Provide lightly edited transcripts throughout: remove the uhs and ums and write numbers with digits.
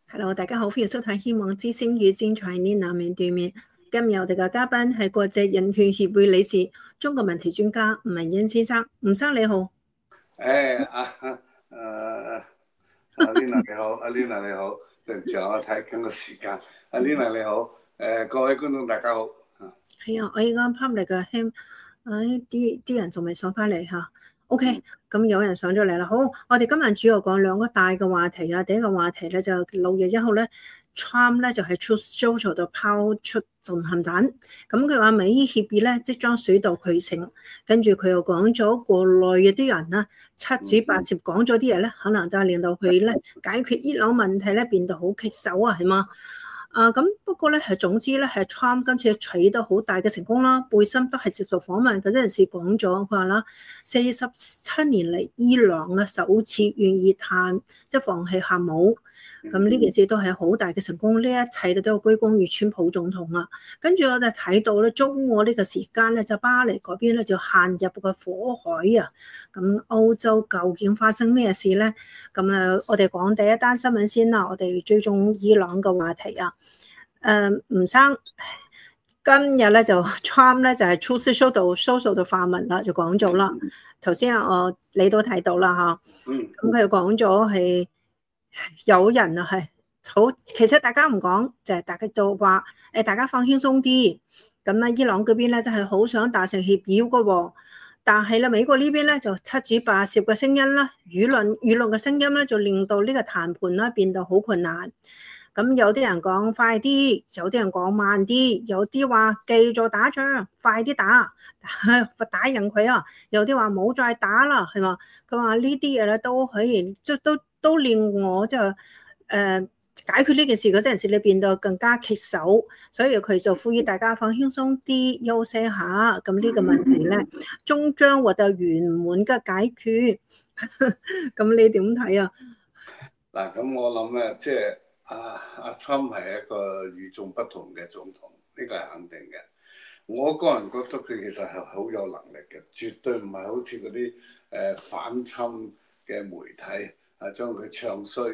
Hello，大家好，歡迎收睇《希望之聲與精彩呢那面對面》。今日我哋嘅嘉賓係國際人權協會理事、中國問題專家吳文欣先生。吳生你好。 阿 Lina 你好，阿 Lina 你好，對唔住我睇緊個時間。阿 Lina 你好，各位觀眾大家好。 係啊，我而家 public 嘅希，啲人仲未上翻嚟嚇。OK，咁有人上咗嚟啦。好，我哋今日主要講兩個大嘅話題啊。第一個話題咧就6月1號咧，Trump 咧就喺 Truth Social 度拋出震撼彈。咁佢話美伊協議咧即將水到渠成，跟住佢又講咗國內嘅啲人啦，七嘴八舌講咗啲嘢咧，可能就係令到佢咧解決伊朗問題咧變到好棘手啊，係嘛？咁不過咧，總之咧，係 Trump 今次取得好大嘅成功啦。貝森都係接受訪問嗰陣時講咗，佢話啦，47年嚟伊朗咧首次願意即係放棄核武。咁呢件事都係好大嘅成功，呢一切都歸功於川普總統啊。跟住我哋睇到咧，中午呢個時間咧，就巴黎嗰邊咧就陷入個火海啊。咁歐洲究竟發生咩事咧？咁我哋講第一單新聞先啦。我哋追蹤伊朗嘅話題啊。吳生今日咧就 Trump 咧就係 Truth Social 度發文啦，就講咗啦。頭先你都睇到啦嚇。咁佢講咗係。有人啊，係好，其實大家唔講，就係大家都話大家放輕鬆啲。咁咧，伊朗嗰邊咧真係好想達成協議嘅喎，但係咧美國呢邊咧就七嘴八舌嘅聲音啦，輿論嘅聲音咧就令到呢個談判啦變得好困難。咁有啲人講快啲，有啲人講慢啲，有啲話繼續打仗，快啲打贏佢啊！有啲話冇再打啦，係嘛？佢話呢啲嘢咧都可以，即都令我解決呢件事嗰陣時，你變到更加棘手，所以佢就呼籲大家放輕鬆啲，休息下。咁呢個問題咧，終將獲得圓滿嘅解決。咁你點睇啊？ 嗱，咁我諗咧，即係阿 Trump 係一個與眾不同嘅總統，呢個係肯定嘅。我個人覺得佢其實係好有能力嘅，絕對唔係好似嗰啲反侵嘅媒體將佢唱衰。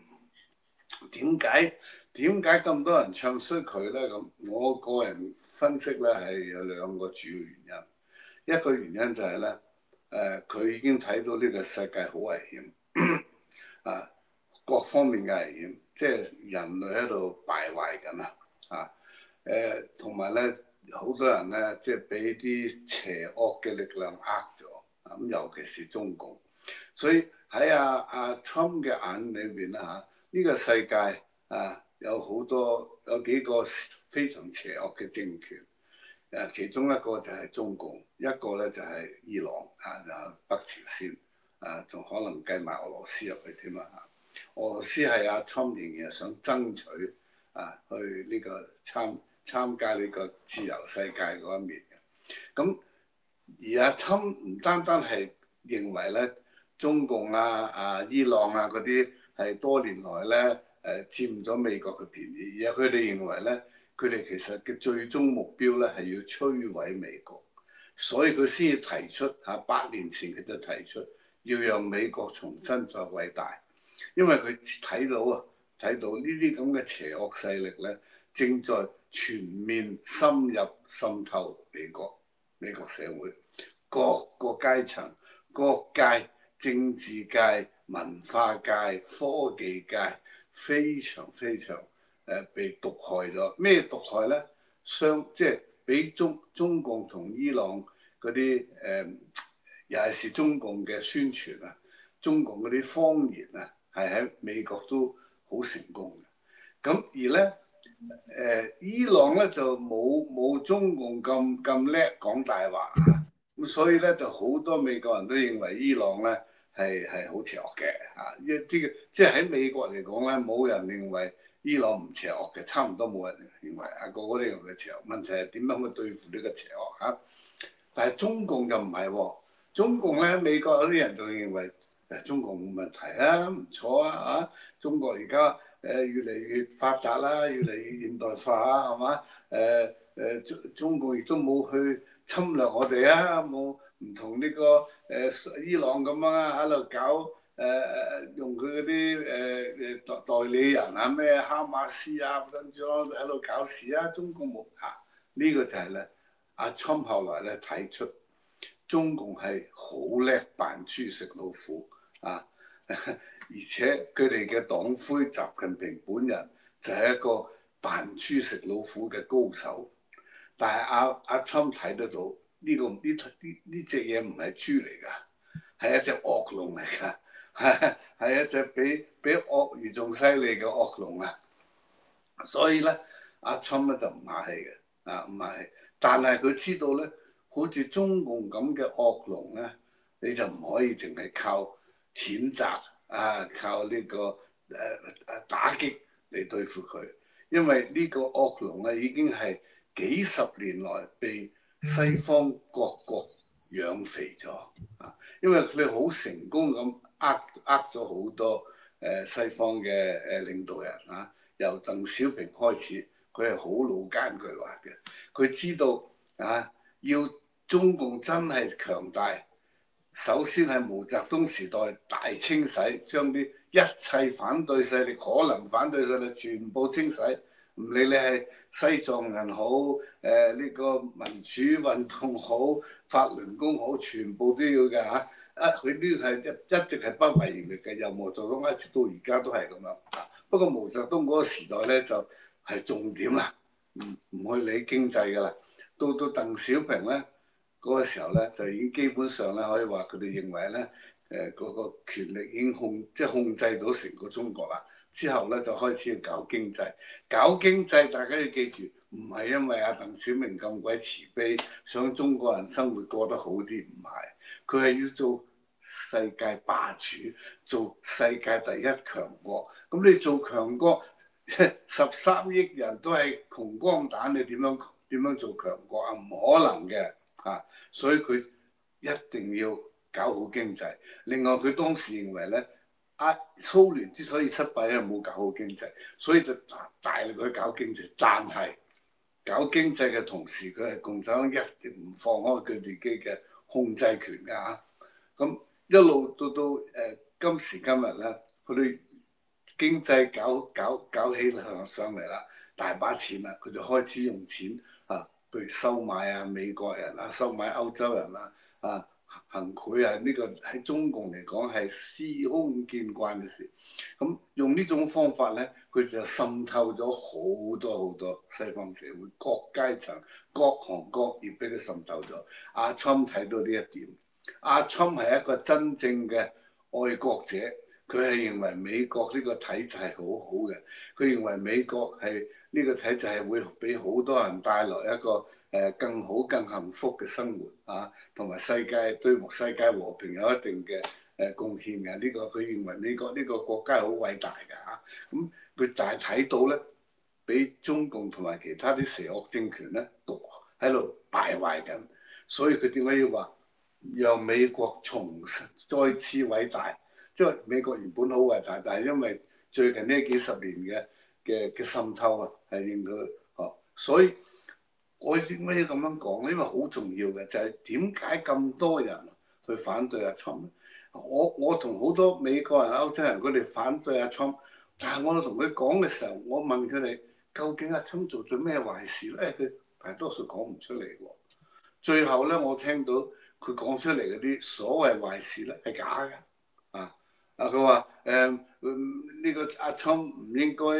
點解咁多人唱衰佢咧？咁我個人分析咧係有兩個主要原因。一個原因就係咧，佢已經睇到呢個世界好危險啊，各方面嘅危險，即係人類喺度敗壞緊啊！同埋咧，好多人咧即係俾啲邪惡嘅力量咗，咁尤其是中共。所以喺阿 Trump 嘅眼裏邊啦呢個世界有幾個非常邪惡嘅政權，其中一個就係中共，一個咧就係伊朗北朝鮮仲可能計埋俄羅斯入去添啊！俄羅斯係阿 Trump 仍然想爭取去呢個參加呢個自由世界嗰一面嘅。咁而阿 Trump 唔單單係認為咧中共伊朗嗰啲係多年來咧佔咗美國嘅便宜，而佢哋認為咧佢哋其實嘅最終目標咧係要摧毀美國，所以佢先至提出8年前佢就提出要讓美國重新再偉大，因為佢睇到呢啲咁嘅邪惡勢力咧正在全面深入滲透美國社會各個階層、各界、政治界、文化界、科技界非常被毒害咗。咩毒害咧？即係俾中共同伊朗嗰啲尤其是中共嘅宣傳中共嗰啲謊言係喺美國都好成功嘅。咁而咧伊朗咧就冇中共咁叻講大話咁所以咧就好多美國人都認為伊朗咧係好邪惡嘅即係喺美國嚟講咧，冇人認為伊朗唔邪惡嘅，差唔多冇人認為個個都認為佢邪惡。問題係點樣去對付呢個邪惡但係中共就唔係喎，中共咧美國有啲人就認為中共冇問題唔錯中國而家越嚟越發達啦，越嚟越現代化係嘛？中共亦都冇去侵略我哋冇唔同呢個伊朗咁喺度搞用佢嗰啲代理人啊，咩哈馬斯啊等等喺度搞事啊，中共冇嚇，呢個就係咧，阿侵後來咧睇出中共係好叻扮豬食老虎啊，而且佢哋嘅黨魁習近平本人就係一個扮豬食老虎嘅高手，但係阿侵睇得到呢隻嘢唔係豬嚟㗎，係一隻惡龍嚟㗎。係一隻比鱷魚仲犀利嘅惡龍啊！所以咧，阿侵咧就唔客氣嘅，唔客氣。但係佢知道咧，好似中共咁嘅惡龍咧，你就唔可以淨係靠譴責靠呢個打擊嚟對付佢，因為呢個惡龍咧已經係幾十年來被西方各國養肥咗啊！因為佢哋好成功咁呃咗好多西方嘅領導人啊，由鄧小平開始，佢係好老奸巨猾嘅。佢知道要中共真係強大，首先係毛澤東時代大清洗，將啲一切反對勢力、可能反對勢力全部清洗，唔理你係西藏人好，呢個民主運動好，法輪功好，全部都要嘅嚇。佢呢個係一直係不遺餘力嘅，由毛澤東一直到而家都係咁樣。不過毛澤東嗰個時代咧就係重點啦，唔去理經濟㗎啦。到鄧小平咧嗰個時候咧，就已經基本上咧可以話佢哋認為咧，嗰個權力已經控制到成個中國啦。之後咧就開始要搞經濟，大家要記住，唔係因為阿鄧小平咁鬼慈悲，想中國人生活過得好啲，唔係，佢係要做世界霸主，做世界第一強國。咁你做強國，13億人都係窮光蛋，你點樣做強國啊？唔可能嘅啊！所以佢一定要搞好經濟。另外，佢當時認為咧，蘇聯之所以失敗，係冇搞好經濟，所以就大力去搞經濟。但係搞經濟嘅同時，佢係共產黨一定唔放開佢自己嘅控制權㗎嚇。咁一路到今時今日咧，佢哋經濟搞起上嚟啦，大把錢啦，佢就開始用錢譬如收買美國人收買歐洲人行賄呢個喺中共嚟講係司空見慣嘅事。咁用呢種方法咧，佢就滲透咗好多西方社會各階層、各行各業俾佢滲透咗。阿侵睇到呢一點。阿侵係一個真正嘅愛國者，佢係認為美國呢個體制係好好嘅，佢認為美國係呢個體制係會俾好多人帶來一個更好、更幸福嘅生活同埋對世界和平有一定嘅貢獻嘅。呢個佢認為美國呢個國家係好偉大嘅嚇，咁佢就係睇到咧，俾中共同埋其他啲邪惡政權咧，喺度敗壞緊，所以佢點解要話讓美國再次偉大？即係美國原本好偉大，但係因為最近呢幾十年嘅滲透係令到所以我點解要咁樣講咧？因為好重要嘅就係點解咁多人去反對阿侵咧？我同好多美國人、歐洲人佢哋反對阿侵，但係我同佢講嘅時候，我問佢哋究竟阿侵做咗咩壞事咧？佢大多數講唔出嚟喎。最後咧，我聽到佢講出嚟嗰啲所謂壞事咧係假嘅佢話呢個阿侵唔應該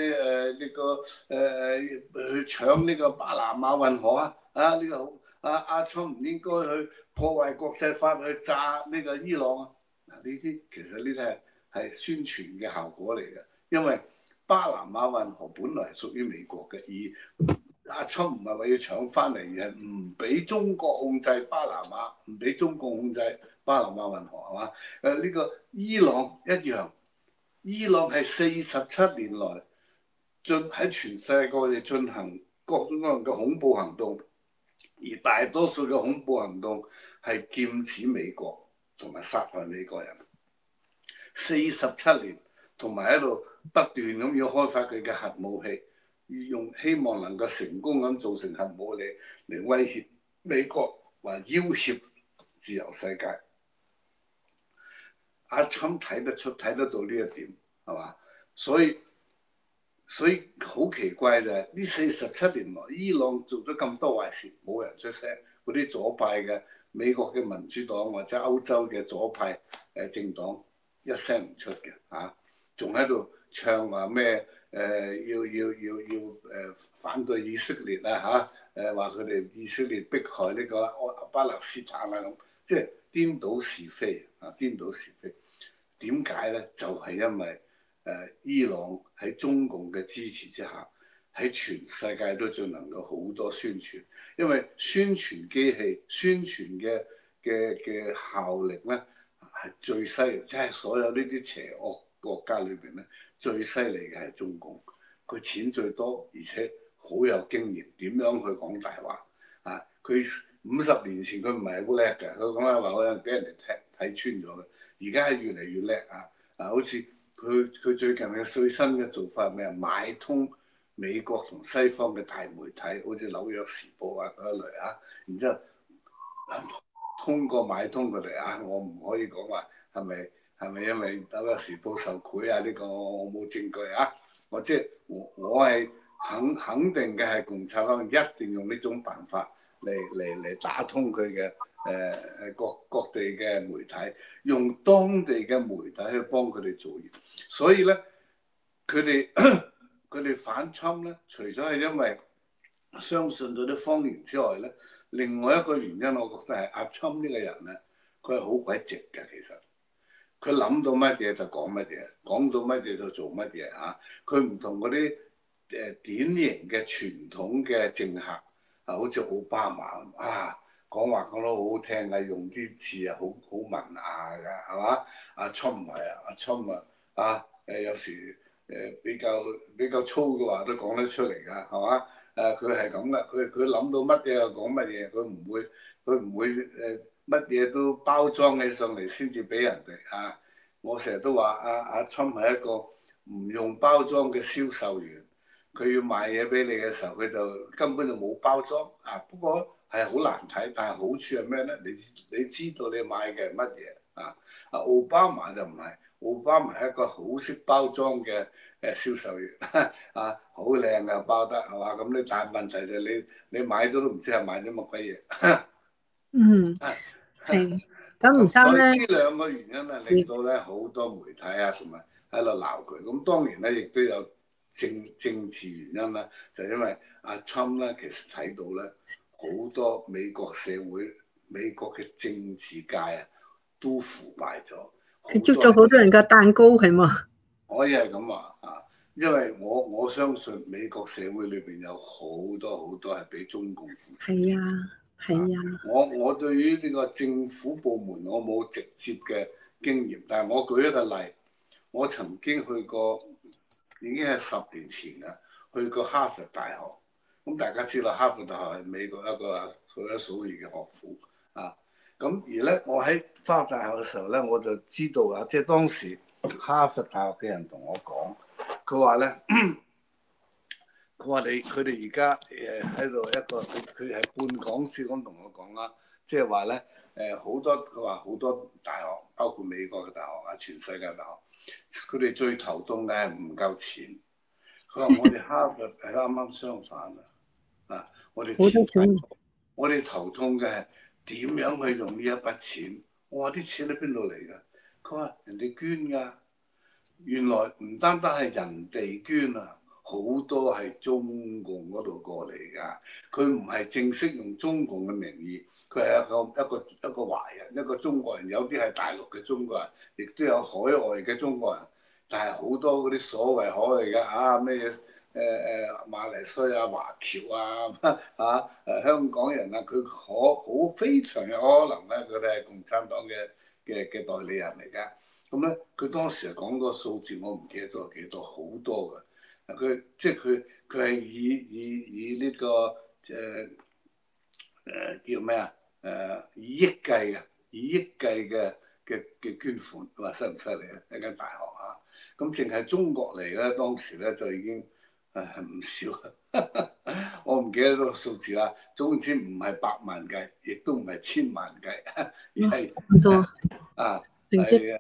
去搶呢個巴拿馬運河呢個阿侵唔應該去破壞國際法去炸呢個伊朗呢啲其實呢啲係宣傳嘅效果嚟嘅，因為巴拿馬運河本來係屬於美國嘅，而阿侵唔係話要搶翻嚟，而係唔俾中國控制巴拿馬，唔俾中國控制巴拿馬運河係嘛？呢個伊朗一樣，伊朗係47年來喺全世界各地進行各種各樣嘅恐怖行動，而大多數嘅恐怖行動係劍指美國同埋殺害美國人。47年，同埋喺度不斷咁要開發佢嘅核武器。希望能夠成功咁造成核武嚟威脅美國，或要挾自由世界。 阿侵睇得到呢一點係嘛？所以好奇怪就係呢47年來，伊朗做咗咁多壞事，冇人出聲。嗰啲左派嘅美國嘅民主黨或者歐洲嘅左派政黨一聲唔出嘅嚇，仲喺度唱話咩要反對以色列啊嚇，話佢哋以色列迫害呢個巴勒斯坦啊咁，即係顛倒是非啊，顛倒是非。點解咧？就係因為伊朗喺中共嘅支持之下，喺全世界都進行咗好多宣傳，因為宣傳機器、宣傳嘅效力咧係最犀利，即係所有呢啲邪惡國家裏邊咧最犀利嘅係中共，佢錢最多，而且好有經驗，點樣去講大話啊？佢50年前佢唔係好叻嘅，佢講嘅話我俾人哋睇穿咗嘅，而家係越嚟越叻好似佢最近嘅最新嘅做法係咩啊？買通美國同西方嘅大媒體，好似紐約時報嗰一類然之後通過買通佢哋我唔可以講話係咪因為紐約時報受賄呢個我冇證據我即係我係肯定嘅係共產黨一定用呢種辦法嚟打通佢嘅各地嘅媒體，用當地嘅媒體去幫佢哋做嘢，所以咧佢哋反侵咧，除咗係因為相信到啲謊言之外咧，另外一個原因我覺得係阿侵呢個人咧，佢係好鬼直嘅，其實佢諗到乜嘢就講乜嘢，講到乜嘢就做乜嘢佢唔同嗰啲典型嘅傳統嘅政客好似奧巴馬講話講得好好聽嘅，用啲字好文雅㗎，係嘛？阿侵唔係阿侵有時比較粗嘅話都講得出嚟㗎，係嘛？佢係咁噶，佢諗到乜嘢就講乜嘢，佢唔會乜嘢都包裝起上嚟先至俾人哋我成日都話阿侵係一個唔用包裝嘅銷售員，佢要賣嘢俾你嘅時候，佢就根本就冇包裝不過係好難睇，但係好處係咩咧？你知道你買嘅係乜嘢奧巴馬就唔係，奧巴馬係一個好識包裝嘅銷售員好靚啊包得係嘛？咁但係問題就係你買咗都唔知係買咗乜鬼嘢。 係咁吳生咧， 呢兩個原因令到咧好多媒體同埋喺度鬧佢。咁當然咧亦都有政治原因啦，就因為阿侵咧其實睇到咧好多美國社會、美國嘅政治界都腐敗咗。 佢捉咗好多人嘅蛋糕係嘛？ 可以係咁話因為我相信美國社會裏邊有好多係俾中共腐敗。 係啊。 我對於呢個政府部門我冇直接嘅經驗，但係我舉一個例，我曾經去過，已經係10年前啦，去過哈佛大學。咁大家知道哈佛大學係美國一個數一數二嘅學府咁而咧，我喺哈佛大學嘅時候咧，我就知道即係當時哈佛大學嘅人同我講，佢話咧，佢話佢哋而家喺度一個佢係半講笑咁同我講啦，即係話咧佢話好多大學，包括美國嘅大學全世界大學，佢哋最頭痛嘅係唔夠錢。佢話我哋哈佛係啱啱相反我哋頭痛嘅係點樣去用呢一筆錢。我話啲錢喺邊度嚟㗎？佢話人哋捐㗎。原來唔單單係人哋捐好多係中共嗰度過嚟㗎。佢唔係正式用中共嘅名義，佢係一個華人，一個中國人。有啲係大陸嘅中國人，亦都有海外嘅中國人。但係好多嗰啲所謂海外嘅咩嘢馬來西亞華僑香港人佢非常有可能咧，佢哋係共產黨嘅代理人嚟㗎。咁咧，佢當時講個數字，我唔記得咗幾多，好多㗎。佢係以呢個叫咩以億計嘅，以億計嘅捐款，話犀唔犀利一間大學咁淨係中國嚟咧，當時咧就已經唔少。我唔記得個數字啦。總之唔係百萬計，亦都唔係千萬計，而係咁多係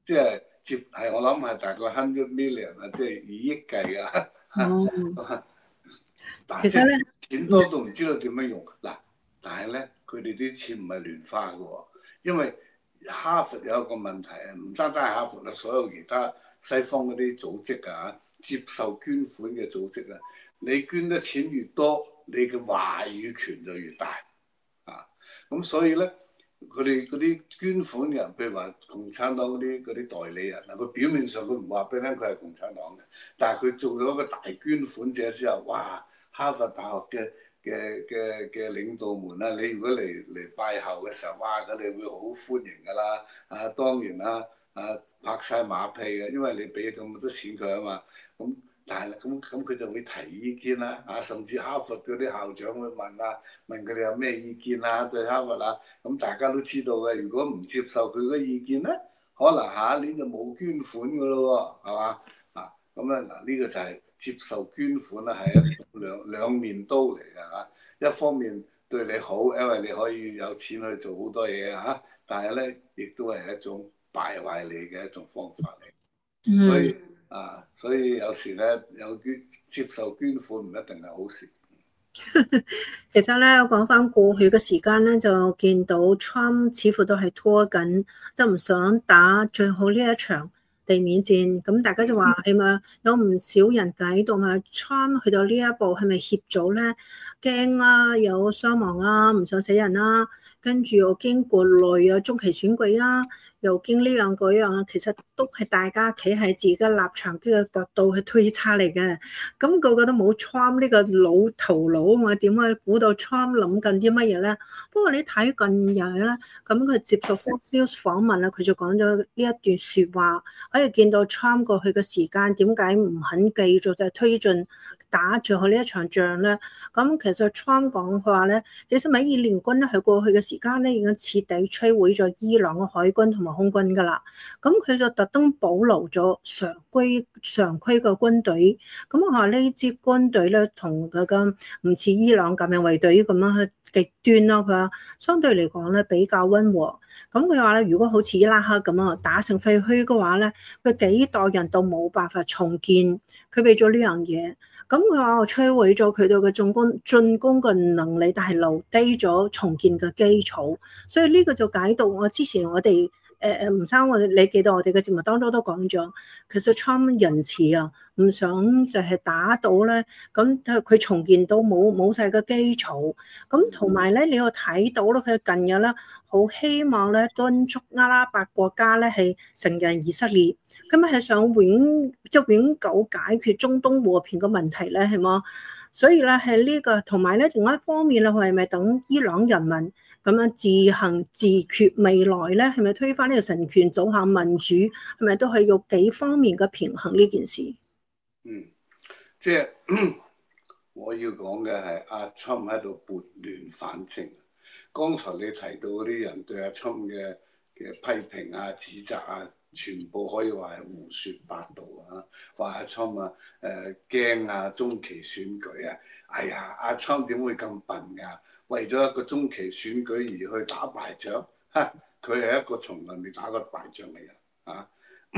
即係我諗係大概100 million 啊，即係以億計啊。 哦， 但係其實咧， 錢多到唔知道點樣用嗱，但係咧佢哋啲錢唔係亂花嘅喎，因為哈佛有一個問題啊，唔單單係哈佛啦，所有其他西方嗰啲組織啊，接受捐款嘅組織啊，你捐得錢越多，你嘅話語權就越大啊。咁所以咧，佢哋嗰啲捐款人，譬如話共產黨嗰啲代理人啊，佢表面上佢唔話俾你聽佢係共產黨嘅，但係佢做咗一個大捐款者之後，哇！哈佛大學嘅領導們啊，你如果嚟拜候嘅時候，哇！佢哋會好歡迎㗎啦。啊，當然啦，啊拍晒馬屁嘅，因為你俾咁多錢佢啊嘛。咁但係咁佢就會提意見啦。啊，甚至哈佛嗰啲校長會問佢哋有咩意見啊，對哈佛啊。咁大家都知道嘅，如果唔接受佢嘅意見咧，可能下一年就冇捐款㗎咯喎，係嘛？啊，咁咧嗱，呢個就係接受捐款啦，係一兩面刀嚟嘅嚇。一方面對你好，因為你可以有錢去做好多嘢嚇，但係咧亦都係一種敗壞你嘅一種方法嚟。所以有時咧接受捐款唔一定係好事。 其實咧，我講翻過去嘅時間咧，就見到 Trump 似乎都係拖緊，就唔想打最後呢一場地面戰。咁大家就話係咪有唔少人解讀啊 Trump 去到呢一步係咪協助咧？驚啊，有傷亡啊，唔想死人啊，跟住又經過內啊中期選舉啊，又經呢樣嗰樣啊，其實都係大家企喺自己嘅立場嘅角度去推測嚟嘅。咁個個都冇 Trump 呢個老頭腦啊嘛，點解估到 Trump 諗緊啲乜嘢咧？不過你睇近日咧，咁佢接受 Fox News 訪問啦，佢就講咗呢一段説話，可以見到 Trump 過去嘅時間點解唔肯繼續就係推進打最後呢一場仗咧？咁其實 Trump 講佢話咧，其實美伊聯軍咧喺過去嘅時間咧已經徹底摧毀咗伊朗嘅海軍同埋空軍㗎啦。咁佢就特登保留咗常規嘅軍隊。咁我話呢支軍隊咧，同佢嘅唔似伊朗革命衛隊咁樣去極端咯。佢話相對嚟講咧比較溫和。咁佢話咧，如果好似伊拉克咁啊，打成廢墟嘅話咧，佢幾代人都冇辦法重建。佢俾咗呢樣嘢。咁佢話我摧毀咗佢哋嘅進攻嘅能力，但係留低咗重建嘅基礎。所以呢個就解讀我之前我哋吳生，你記得我哋嘅節目當中都講咗，其實 Trump 仁慈啊，唔想就係打到咧，咁佢重建到冇晒個基礎。咁同埋咧，你又睇到咧，佢近日咧好希望咧敦促阿拉伯國家咧係承認以色列。咁係想永久解決中東和平嘅問題咧，係嘛？所以咧係呢個，同埋咧另外一方面咧，佢係咪等伊朗人民咁樣自行自決未來咧？係咪推翻呢個神權，走向民主？係咪都係有幾方面嘅平衡呢件事？ 即係我要講嘅係阿 Trump 喺度撥亂反正。剛才你提到嗰啲人對阿 Trump 嘅批評啊、指責啊，全部可以話係胡説八道啊！話阿 Trump 啊驚啊中期選舉啊，哎呀阿 Trump 點會咁笨㗎？為咗一個中期選舉而去打敗仗，嚇佢係一個從來未打過敗仗嘅人啊！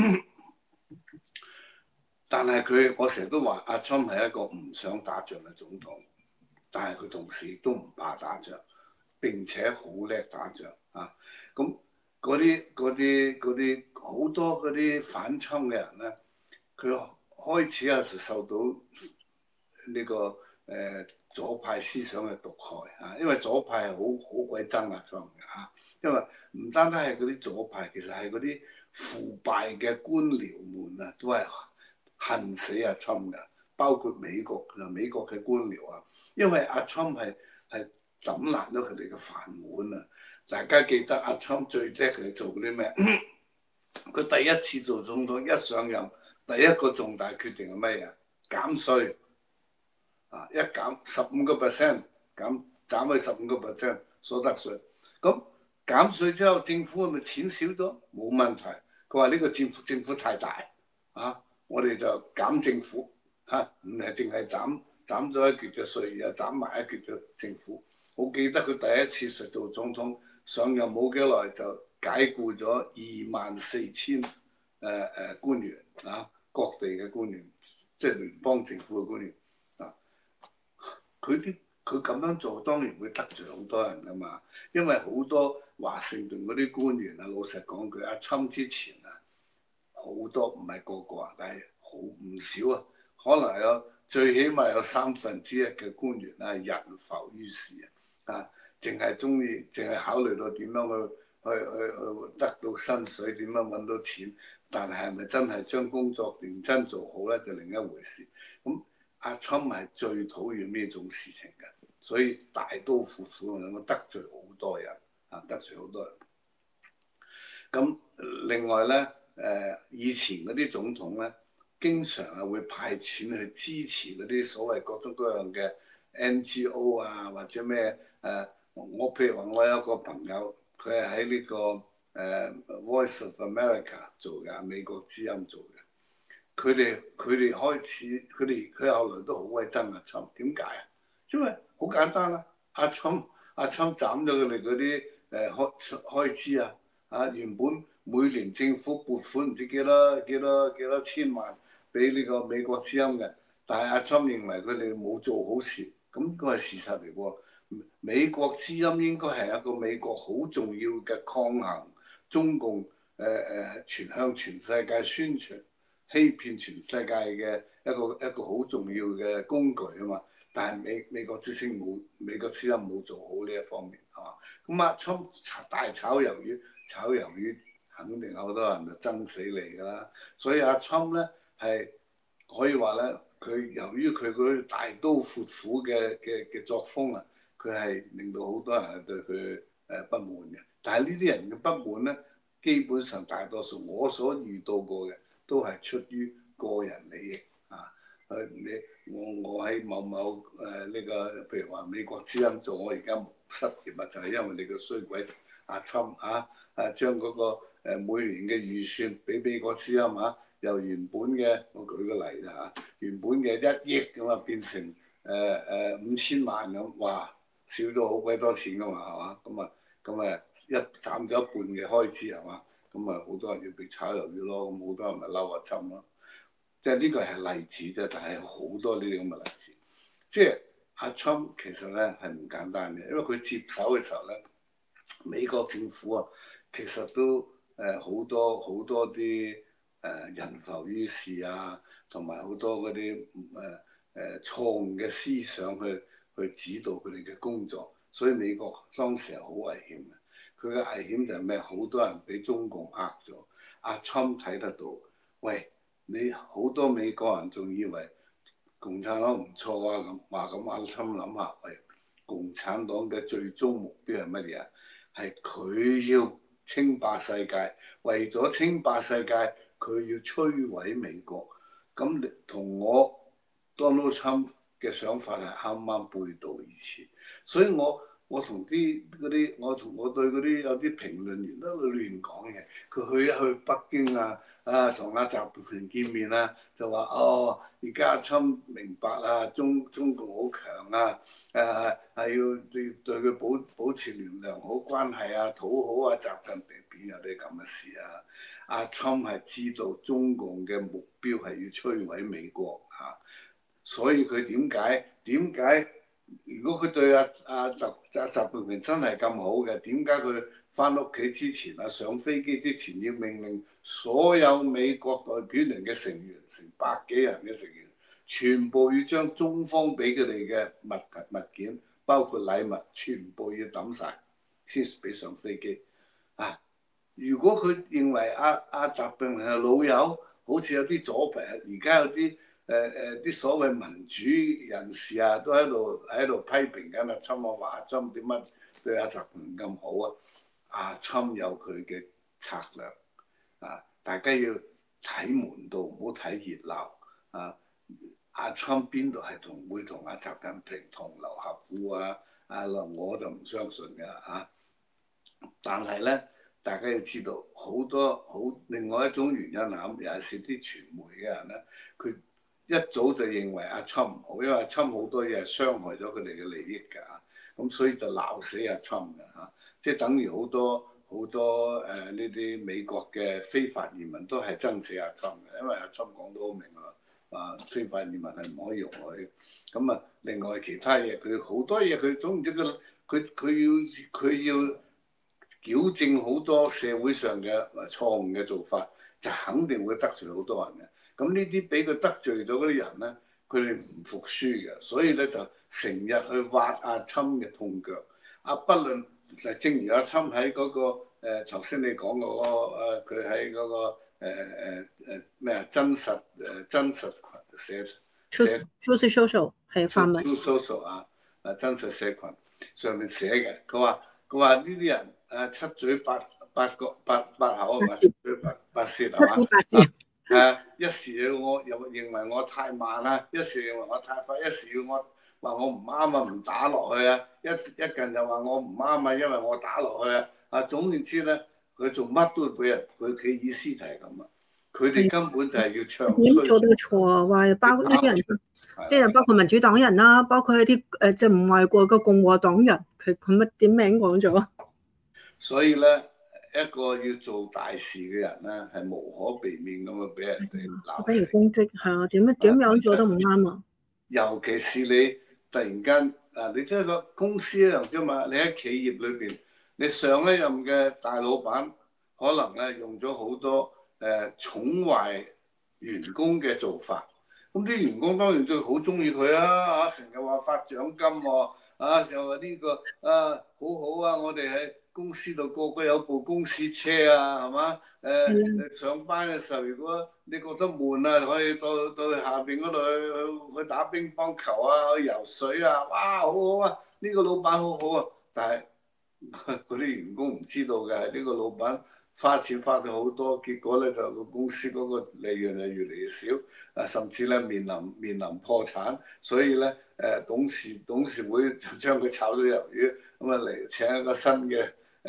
但係我成日都話阿 Trump 係一個唔想打仗嘅總統，但係佢同時亦都唔怕打仗，並且好叻打仗啊！咁嗰啲好多嗰啲反侵嘅人咧，佢開始有時受到呢個左派思想嘅毒害啊，因為左派係好鬼憎阿 Trump 嘅嚇，因為唔單單係嗰啲左派，其實係嗰啲腐敗嘅官僚們啊，都係恨死阿 Trump 嘅，包括美國嘅官僚啊，因為阿 Trump 係抌爛咗佢哋嘅飯碗啊！大家記得阿 Trump 最叻係做啲咩？佢第一次做總統一上任，第一個重大決定係乜嘢？減稅啊！一減15%，減去15% 所得稅。咁減稅之後，政府係咪錢少咗？冇問題。佢話呢個政府太大啊！我哋就減政府嚇，唔係淨係減咗一橛嘅稅，而係減埋一橛嘅政府。我記得佢第一次做總統上任冇幾耐就解僱咗24,000 官員啊，各地嘅官員，即係聯邦政府嘅官員啊，佢咁樣做當然會得罪好多人噶嘛，因為好多華盛頓嗰啲官員啊，老實講句，阿侵之前啊，好多唔係個個啊，但係好唔少啊，可能最起碼有1/3嘅官員啊，人浮於事啊，淨係考慮到點樣去得到薪水，點樣揾到錢，但係咪真係將工作認真做好咧，就另一回事。咁阿侵係最討厭呢種事情嘅，所以大刀闊斧咁得罪好多人啊，得罪好多人。咁另外咧，以前嗰啲總統咧，經常係會派錢去支持嗰啲所謂各種各樣嘅 NGO 啊，或者咩我譬如話，我有一個朋友，佢係喺呢個Voice of America 做嘅，美國之音做嘅。佢哋開始，佢後來都好鬼憎阿侵，點解啊？因為好簡單啦，阿侵斬咗佢哋嗰啲開支啊！原本每年政府撥款唔知幾多千萬俾呢個美國之音嘅，但係阿侵認為佢哋冇做好事，咁個係事實嚟喎。美國之音應該係一個美國好重要嘅抗衡中共向全世界宣傳、欺騙全世界嘅一個好重要嘅工具啊嘛。但係美國之音冇做好呢一方面，係嘛？咁阿侵大炒魷魚肯定好多人就憎死你㗎啦。所以阿侵咧係可以話咧，佢由於佢嗰啲大刀闊斧嘅作風啊，佢係令到好多人係對佢不滿嘅。但係呢啲人嘅不滿咧，基本上大多數我所遇到過嘅都係出於個人利益啊。我喺某呢個譬如話美國之音做，我而家失業啊，就係因為你個衰鬼阿侵將嗰個每年嘅預算俾美國之音由原本嘅我舉個例啦原本嘅1億咁啊變成5000萬咁，哇少咗好鬼多錢噶嘛係嘛？咁斬咗一半嘅開支係嘛？咁好多人要被炒魷魚咯，咁好多人咪嬲阿侵咯。即係呢個係例子啫，但係好多呢啲咁嘅例子。即係阿侵其實咧係唔簡單嘅，因為佢接手嘅時候咧，美國政府啊其實都好多啲人浮於事啊，同埋好多嗰啲錯誤嘅思想去指導佢哋嘅工作，所以美國當時係好危險嘅。佢嘅危險就係咩？好多人俾中共呃咗，阿侵睇得到，喂。你好多美國人仲以為共產黨唔錯啊，咁話咁阿侵諗下，喂，共產黨嘅最終目標係乜嘢啊？係佢要稱霸世界，為咗稱霸世界，佢要摧毀美國。咁你同我 Donald Trump 嘅想法係啱啱背道而馳，所以我同我對嗰啲有啲評論員都亂講嘅。佢去北京同阿習近平見面啦，就話而家阿侵明白啦，中共好強係要對佢保持良好關係討好習近平，邊有啲咁嘅事啊？阿侵係知道中共嘅目標係要摧毀美國所以佢點解？如果佢對習近平真係咁好嘅，點解佢翻屋企之前上飛機之前要命令所有美國代表團嘅成員，成百幾人嘅成員，全部要將中方俾佢哋嘅物件，包括禮物，全部要抌晒先俾上飛機如果佢認為阿習近平係老友，好似有啲左派，而家有啲啲所謂民主人士都喺度批評緊阿侵話阿侵點解對阿習近平咁好阿侵有佢嘅策略大家要睇門道，唔好睇熱鬧阿侵邊度係會同阿習近平同流合污我就唔相信嘅但係咧，大家要知道另外一種原因尤其是啲傳媒嘅人咧，佢一早就認為阿侵唔好，因為阿侵好多嘢係傷害咗佢哋嘅利益㗎咁所以就鬧死阿侵嘅即係等於好好多呢啲美國嘅非法移民都係憎死阿侵嘅，因為阿侵講到好明啊，非法移民係唔可以容許。咁啊，另外其他嘢佢好多嘢佢總唔知佢要矯正好多社會上嘅錯誤嘅做法，就肯定會得罪好多人嘅。咁呢啲俾佢得罪咗嗰啲人咧，佢哋唔服輸嘅，所以咧就成日去挖阿侵嘅痛腳。不論正如阿侵喺嗰個頭先你講嗰個佢喺嗰個咩真實社 Truth Social 係範文 Truth Social 真實社群上面寫嘅，佢話呢啲人七嘴八口係咪？七嘴八舌係嘛？一時要我又認為我太慢啦，一時認為我太快，一時要我話我唔啱啊，唔打落去啊，一近就話我唔啱啊，因為我打落去啊。總言之咧，佢做乜都會俾人，佢意思就係咁啊。佢哋根本就係要唱衰。 點做都錯啊！話包括呢啲人包括民主黨人啦，包括一啲即係唔愛國嘅共和黨人，佢乜點名講咗。 所以咧，一個要做大事嘅人咧，係無可避免咁啊，俾人哋鬧， 俾人攻擊係啊，點樣做都唔啱啊！ 尤其是你突然間你即係個公司一樣啫嘛，你喺企業裏邊，你上一任嘅大老闆可能咧用咗好多寵壞員工嘅做法，咁啲員工當然都好中意佢啦，成日話發獎金喎，成日話呢個好好啊，我哋喺公司度個個有部公司車啊，係嘛？上班嘅時候，如果你覺得悶啊，可以到下邊嗰度去打乒乓球啊，去游水啊，哇，好好啊！呢個老闆好好啊，但係嗰啲員工唔知道嘅，呢個老闆花錢花咗好多，結果咧就個公司嗰個利潤就越嚟越少，甚至咧面臨破產，所以咧董事會就將佢炒咗魷魚，咁啊嚟請一個新嘅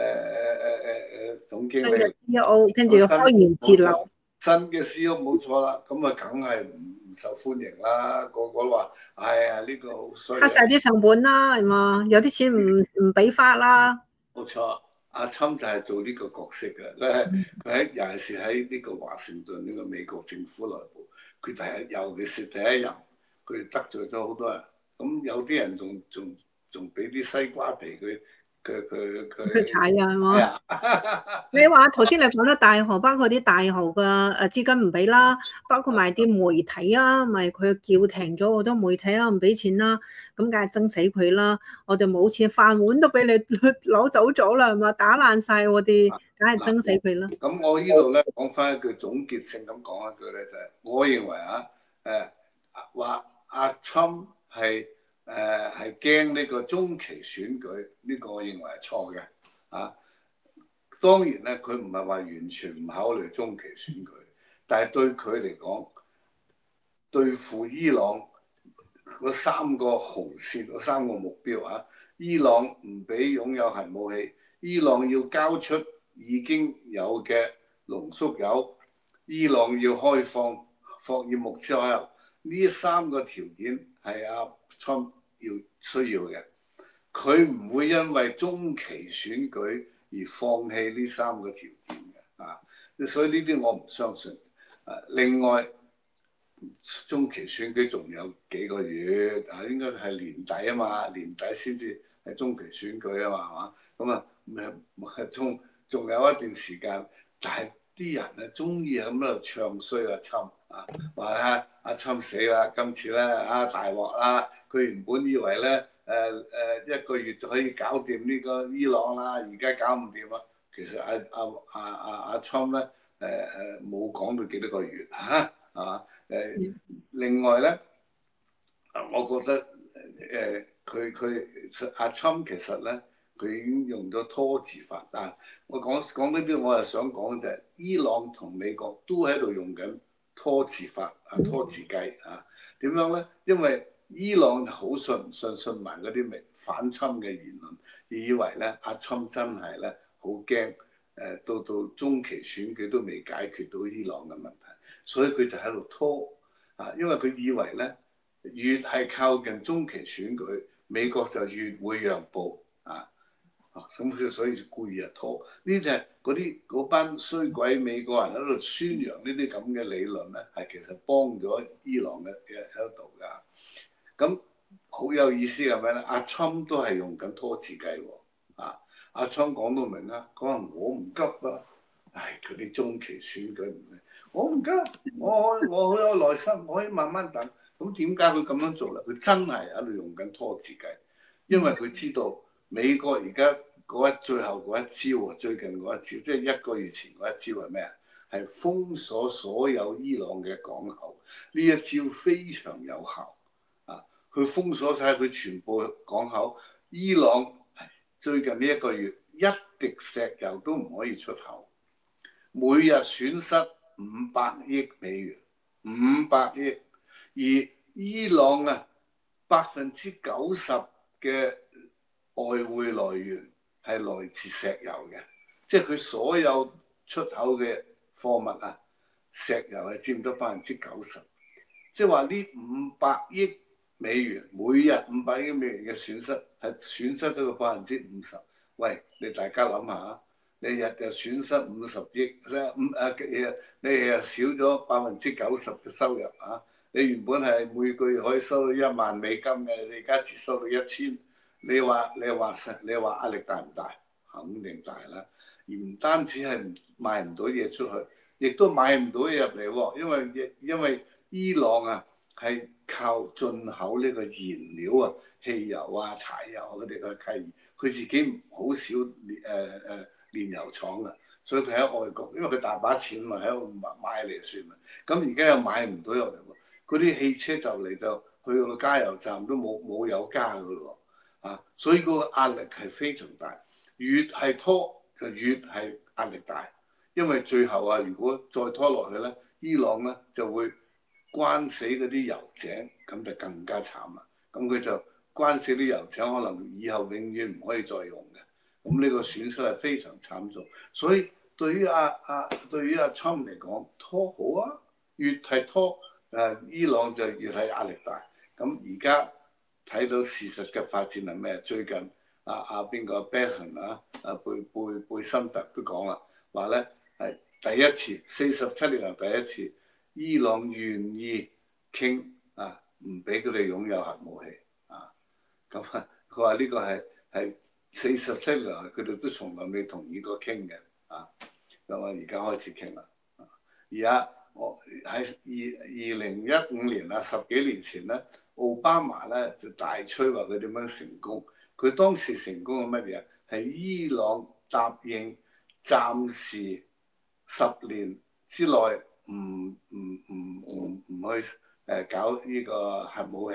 總經理 CEO， 跟住開源節流， 新嘅 CEO 冇錯啦，咁啊梗係唔受歡迎啦，個個都話：哎呀呢個好衰， 慳晒啲成本啦，係嘛？有啲錢唔俾發啦。 冇錯，阿侵就係做呢個角色嘅，佢喺尤其是喺呢個華盛頓呢個美國政府內部，佢尤其是第一任，佢得罪咗好多人，咁有啲人仲俾啲西瓜皮佢踩啊，係嘛？你話頭先你講得大豪，包括啲大豪嘅資金唔俾啦，包括埋啲媒體啊，咪佢叫停咗好多媒體啊，唔俾錢啦，咁梗係憎死佢啦！我哋冇錢，飯碗都俾你攞走咗啦，係嘛？打爛晒我哋，梗係憎死佢啦。 咁我呢度咧講翻一句總結性咁講一句咧，就係我認為話阿侵係驚呢個中期選舉，呢個我認為係錯嘅當然咧，佢唔係話完全唔考慮中期選舉，但係對佢嚟講，對付伊朗嗰三個紅線、嗰三個目標伊朗唔俾擁有核武器，伊朗要交出已經有嘅濃縮鈾，伊朗要開放霍爾木茲海峽，呢三個條件係阿侵需要嘅，佢唔會因為中期選舉而放棄呢三個條件嘅所以呢啲我唔相信。另外中期選舉仲有幾個月應該係年底啊嘛，年底先至係中期選舉啊嘛，係嘛？咁仲有一段時間，但係啲人中意咁喺度唱衰阿侵話阿侵死啦，今次咧大鑊啦！佢原本以為咧一個月就可以搞掂呢個伊朗啦，而家搞唔掂啦。其實阿侵咧冇講到幾多個月另外咧，我覺得阿侵其實咧，佢已經用咗拖字法。但我講呢啲，我係想講就係伊朗同美國都喺度用緊拖字法拖字計點樣咧？因為伊朗好信埋嗰啲反侵嘅言論，以為咧阿侵真係咧好驚到中期選舉都未解決到伊朗嘅問題，所以佢就喺度拖因為佢以為咧越係靠近中期選舉，美國就越會讓步咁佢所以就故意拖。呢就係嗰班衰鬼美國人喺度宣揚呢啲咁嘅理論咧，係其實幫咗伊朗嘅喺度㗎。咁好有意思係咩咧？阿侵都係用緊拖字計喎。阿侵講到明啦，佢話我唔急啊。唉，佢啲中期選舉唔係，我唔急，我好有耐心，我可以慢慢等。咁點解佢咁樣做咧？佢真係喺度用緊拖字計，因為佢知道美國而家最後嗰一招啊，最近嗰一招，即係1個月前嗰一招係咩啊？係封鎖所有伊朗嘅港口。呢一招非常有效啊！佢封鎖晒佢全部港口，伊朗最近呢1個月一滴石油都唔可以出口。每日損失500億美元，500億，而伊朗啊90%嘅外匯來源係來自石油嘅，即係佢所有出口嘅貨物啊，石油係佔咗90%，即係話呢500億美元，每日500億美元嘅損失係損失咗個50%。喂，你大家諗下。你日就損失50億咧，你又少咗90%嘅收入啊！你原本係每個月可以收到1萬美金嘅，你而家只收到1000，你話壓力大唔大？肯定大啦！而唔單止係賣唔到嘢出去，亦都買唔到嘢入嚟喎，因為伊朗啊係靠進口呢個燃料啊、汽油啊、柴油嗰啲嘅契，佢自己好少煉油廠啊，所以佢喺外國，因為佢大把錢嘛，喺度買嚟算啦。咁而家又買唔到入嚟喎，嗰啲汽車就嚟到去個加油站都冇油加噶咯喎，所以嗰個壓力係非常大，越係拖就越係壓力大，因為最後啊，如果再拖落去咧，伊朗咧就會關死嗰啲油井，咁就更加慘啦。咁佢就關死啲油井，可能以後永遠唔可以再用嘅。咁呢個損失係非常慘重，所以對於阿 Trump 嚟講，拖好啊，越係拖伊朗就越係壓力大。咁而家睇到事實嘅發展係咩？最近邊個 Biden 貝森特都講啦，話咧係第一次47年嚟第一次，伊朗願意傾唔俾佢哋擁有核武器咁佢話呢個係47年來佢哋都從來未同意過傾嘅咁而家開始傾啦。而家我喺2015年10幾年前咧，奧巴馬咧就大吹話佢點樣成功。佢當時成功係乜嘢？係伊朗答應暫時10年之內唔去搞呢個核武器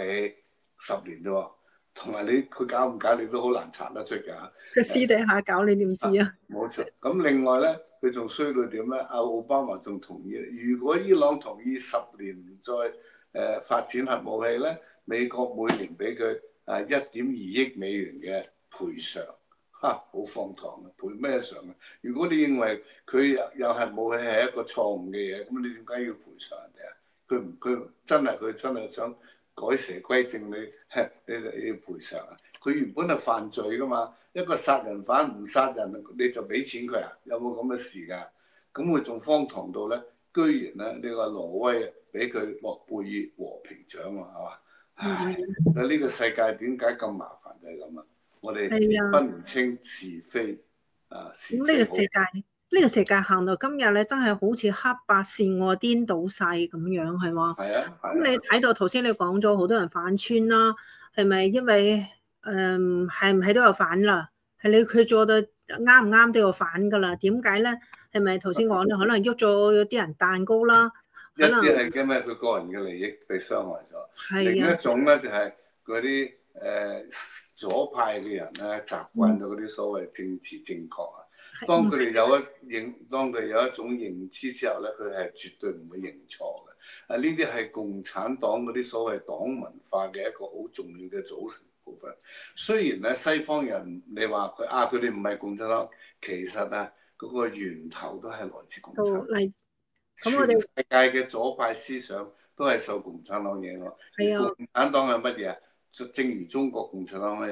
10年啫喎。同埋佢搞唔搞你都好難查得出㗎。 佢私底下搞你點知啊？ 冇錯。咁另外咧，佢仲衰到點咧？奧巴馬仲同意，如果伊朗同意10年再發展核武器咧，美國每年俾佢1.2億美元嘅賠償。好荒唐啊！賠咩償啊？如果你認為佢有核武器係一個錯誤嘅嘢，咁你點解要賠償人哋啊？佢真係想改邪歸正，你要賠償啊！佢原本係犯罪噶嘛，一個殺人犯唔殺人你就俾錢佢啊？有冇咁嘅事㗎？咁佢仲荒唐到咧，居然咧呢個挪威俾佢諾貝爾和平獎喎，係嘛？唉，呢個世界點解咁麻煩就係咁啊！我哋分唔清是非咁呢個世界行到今日咧，真係好似黑白善惡顛倒晒咁樣，係嘛？ 係啊。 咁你睇到頭先你講咗好多人反村啦，係咪因為係唔係都有反啦？係佢做得啱唔啱都有反㗎啦？點解咧？係咪頭先講咧？可能喐咗有啲人蛋糕啦， 一啲係因為佢個人嘅利益被傷害咗，另一種咧就係嗰啲左派嘅人咧習慣咗嗰啲所謂政治正確啊。當佢哋有一種認知之後咧，佢係絕對唔會認錯嘅。呢啲係共產黨嗰啲所謂黨文化嘅一個好重要嘅組成部分。雖然咧西方人你話佢哋唔係共產黨，其實嗰個源頭都係來自共產黨。全世界嘅左派思想都係受共產黨影響。共產黨係乜嘢啊？正如中國共產黨一樣，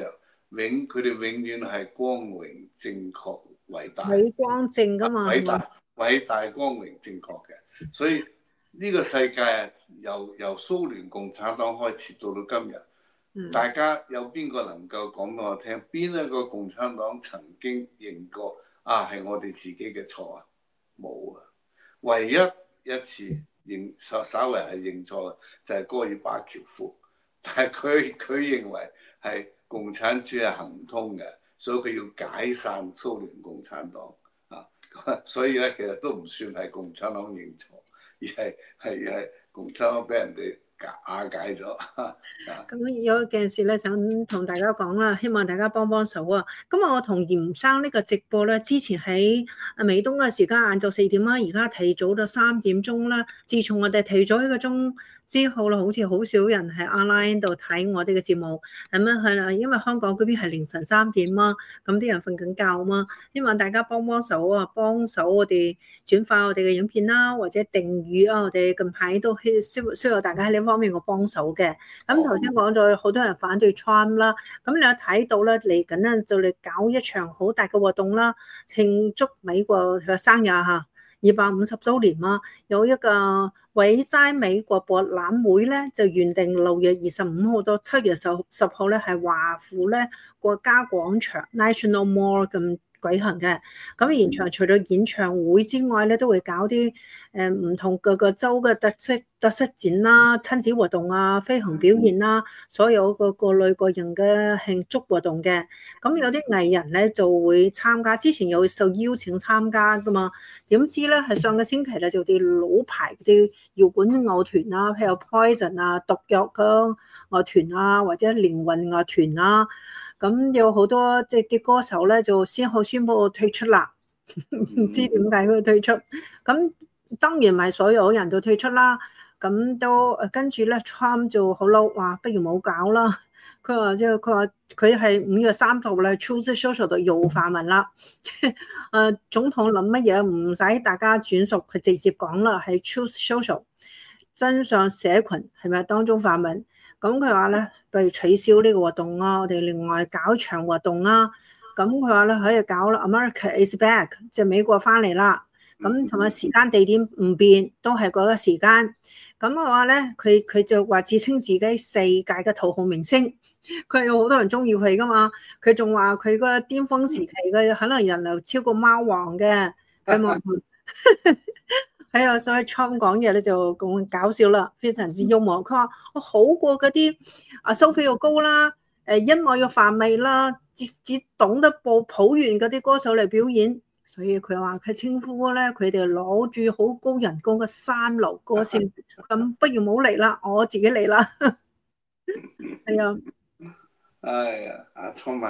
佢哋永遠係光榮、正確、偉大、 偉光正噶嘛， 偉大、光榮、正確嘅。所以呢個世界由蘇聯共產黨開始到今日，大家有邊個能夠講俾我聽，邊一個共產黨曾經認過係我哋自己嘅錯啊？冇啊！唯一次稍微係認錯嘅就係戈爾巴喬夫，但係佢認為係共產主義係行唔通嘅，所以佢要解散蘇聯共產黨啊。所以咧，其實都唔算係共產黨認錯，而係共產黨俾人哋瓦解咗。 咁有件事咧，想同大家講啦，希望大家幫幫手啊！咁我同嚴生呢個直播咧，之前喺美東嘅時間晏晝4點啦，而家提早咗3點鐘啦。自從我哋提早1個鐘之後啦，好似好少人喺 online 度睇我哋嘅節目，咁樣係啦，因為香港嗰邊係凌晨3點嘛，咁啲人瞓緊覺嘛，希望大家幫幫手啊，幫手我哋轉發我哋嘅影片啦，或者訂閱啊，我哋近排都需要大家喺呢方面嘅幫手嘅。咁頭先講咗好多人反對 Trump 啦，咁你有睇到咧，嚟緊咧就嚟搞一場好大嘅活動啦，慶祝美國嘅生日嚇，250週年嘛，有一個偉齋美國博覽會咧，就原定6月25號到7月10號咧，係華府咧國家廣場 National Mall 咁舉行嘅。咁現場除咗演唱會之外咧，都會搞啲唔同各個州嘅特色展啦、親子活動啊、飛行表現啦，所有個類個人嘅慶祝活動嘅。咁有啲藝人咧就會參加，之前有受邀請參加噶嘛，點知咧係上個星期咧就啲老牌啲搖滾樂團啊，譬如 Poison 啊、毒藥嘅樂團啊，或者靈魂樂團啊。咁有好多即係啲歌手咧就先後宣布退出啦，唔知點解佢退出。咁當然唔係所有人都退出啦，咁都跟住咧 Trump 就好嬲，話不如冇搞啦。佢話佢係5月3號咧 Truth Social 度又發文啦。總統諗乜嘢唔使大家轉述，佢直接講啦，係 Truth Social 真相社群係咪當中發文？咁佢話咧，不如取消呢個活動啊，我哋另外搞場活動啊。咁佢話咧可以搞啦 ，America is back，即係美國翻嚟啦。咁同埋時間地點唔變，都係嗰個時間。咁嘅話咧，佢就話自稱自己世界嘅頭號明星，佢有好多人中意佢噶嘛。佢仲話佢個巔峰時期嘅可能人流超過貓王嘅，係嘛？係啊，所以 Trump 講嘢咧就咁搞笑啦，非常之幽默。佢話我好過嗰啲收費又高啦，音樂又乏味啦，只懂得抱怨嗰啲歌手嚟表演。所以佢話佢稱呼咧，佢哋攞住好高人工嘅3流歌星，咁不如冇嚟啦，我自己嚟啦。係啊， 哎呀，阿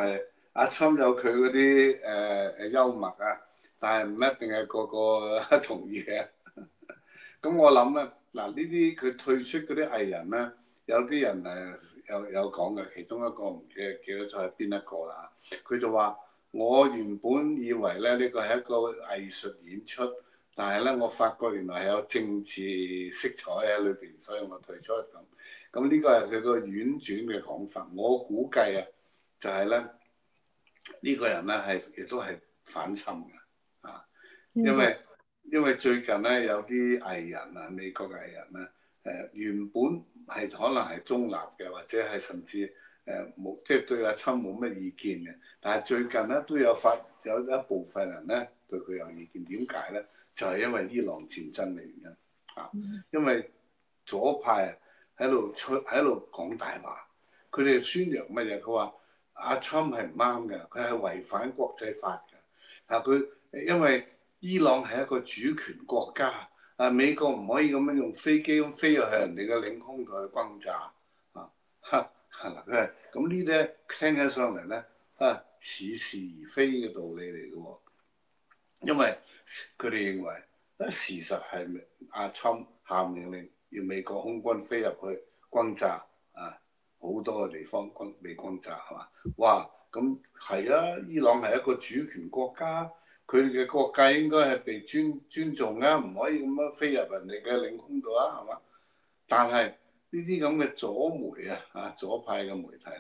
Trump 有佢嗰啲幽默啊，但係唔一定係個個同意嘅。咁我諗咧，嗱呢啲佢退出嗰啲藝人咧，有啲人有講嘅，其中一個唔記得咗係邊一個啦。佢就話：我原本以為咧呢個係一個藝術演出，但係咧我發覺原來係有政治色彩喺裏邊，所以我退出咁。咁呢個係佢個婉轉嘅講法。我估計啊，就係咧呢個人咧亦都係反侵嘅啊，因為最近咧有啲藝人啊，美國嘅藝人咧，原本係可能係中立嘅，或者係甚至冇即係對阿侵冇乜意見嘅，但係最近咧都有一部分人咧對佢有意見。點解咧？就係因為伊朗戰爭嘅原因啊，因為左派喺度講大話，佢哋宣揚乜嘢？佢話阿侵係唔啱嘅，佢係違反國際法嘅。佢因為伊朗係一個主權國家，美國唔可以咁樣用飛機咁飛入去人哋嘅領空度去轟炸啊！嗱，咁呢啲聽起上嚟咧似是而非嘅道理嚟嘅喎，因為佢哋認為事實係阿侵下命令要美國空軍飛入去轟炸好多嘅地方被轟炸係嘛？哇！咁係啊，伊朗係一個主權國家。佢嘅國家應該係被尊重啊，唔可以咁樣飛入人哋嘅領空度啊，係嘛？但係呢啲咁嘅左媒左派嘅媒體咧，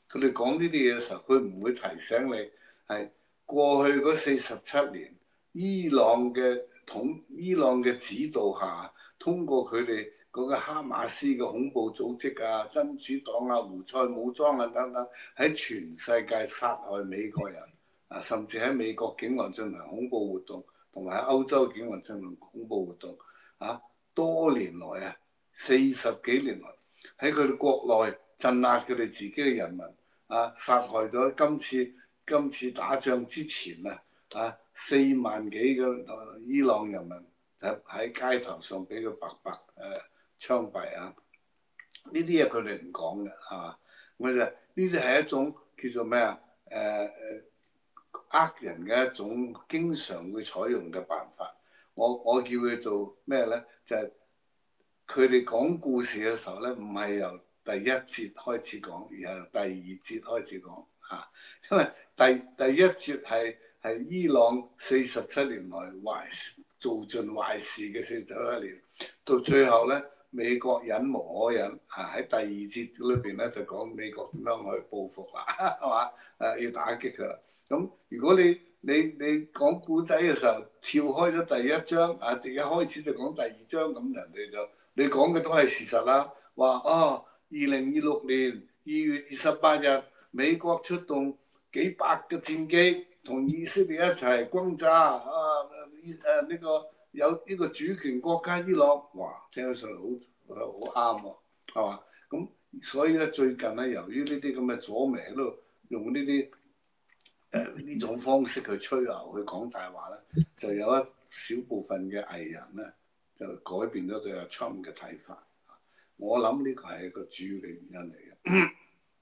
佢哋講呢啲嘢嘅時候，佢唔會提醒你係過去嗰47年伊朗嘅指導下，通過佢哋嗰個哈馬斯嘅恐怖組織啊、真主黨啊、胡塞武裝啊等等，喺全世界殺害美國人啊，甚至喺美國境內進行恐怖活動，同埋喺歐洲境內進行恐怖活動啊，多年來啊，40幾年來喺佢哋國內鎮壓佢哋自己嘅人民。啊！殺害咗今次打仗之前啊4萬幾嘅伊朗人民喺街頭上俾佢白白槍斃啊！呢啲嘢佢哋唔講嘅啊，我就呢啲係一種叫做咩啊？呃人嘅一種經常會採用嘅辦法。我叫佢做咩咧？就係佢哋講故事嘅時候咧，唔係由第一節開始講，而係由第二節開始講嚇。因為第一節係伊朗47年來做盡壞事嘅47年，到最後咧，美國忍無可忍嚇，喺第二節裏邊咧就講美國點樣去報復啦，係嘛？要打擊佢啦。咁如果你講古仔嘅時候跳開咗第一章啊，直一開始就講第二章，咁人哋就你講嘅都係事實啦。話2026年2月28日，美國出動幾百個戰機同以色列一齊轟炸呢個有呢個主權國家伊朗，哇，聽上嚟好啱喎，係嘛？咁所以咧最近咧，由於呢啲咁嘅左媒喺度用呢啲呢種方式去吹牛去講大話咧，就有一小部分嘅藝人咧就改變咗對阿 Trump 嘅睇法。我諗呢個係一個主要嘅原因嚟嘅。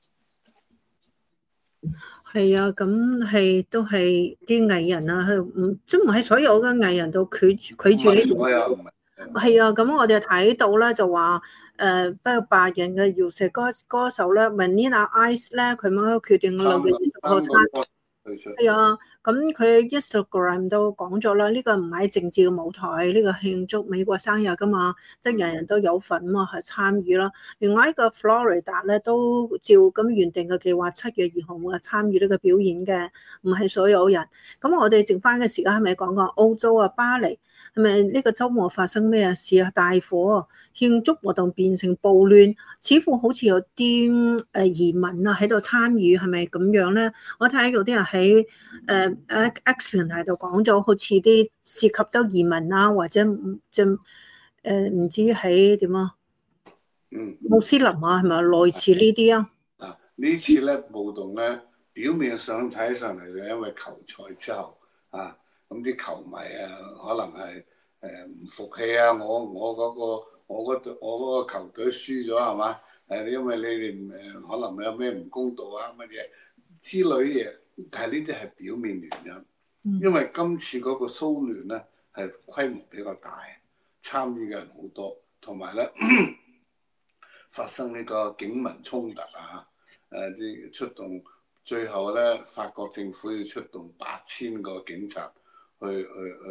係啊，咁係都係啲藝人啊，即唔係所有嘅藝人都拒絕呢種。係啊，咁我哋睇到咧就話不過白人嘅饒舌歌手咧 Vanilla Ice 咧，佢冇決定6月20號參。係啊，咁佢 Instagram 都講咗啦，呢個唔係政治嘅舞台，呢個慶祝美國生日噶嘛，即係人人都有份嘛，係參與啦。另外一個 Florida 咧都照咁原定嘅計劃，7月2號啊參與呢個表演嘅，唔係所有人。咁我哋剩翻嘅時間係咪講過澳洲啊巴黎？係咪呢個週末發生咩事啊？大火慶祝活動變成暴亂，似乎好似有啲移民啊喺度參與，係咪咁樣咧？我睇到啲人喺X 平台度講咗，好似啲涉及到移民啊，或者唔知喺點啊？穆斯林啊，係咪類似呢啲啊？ 呢次咧暴動咧，表面上睇上嚟就因為球賽之後啊，咁啲球迷啊可能係唔服氣啊，我嗰個球隊輸咗係嘛？因為你哋可能有咩唔公道啊乜嘢之類嘢，但係呢啲係表面原因，因為今次嗰個騷亂咧係規模比較大，參與嘅人好多，同埋咧發生呢個警民衝突啊，啲出動，最後咧法國政府要出動8000個警察去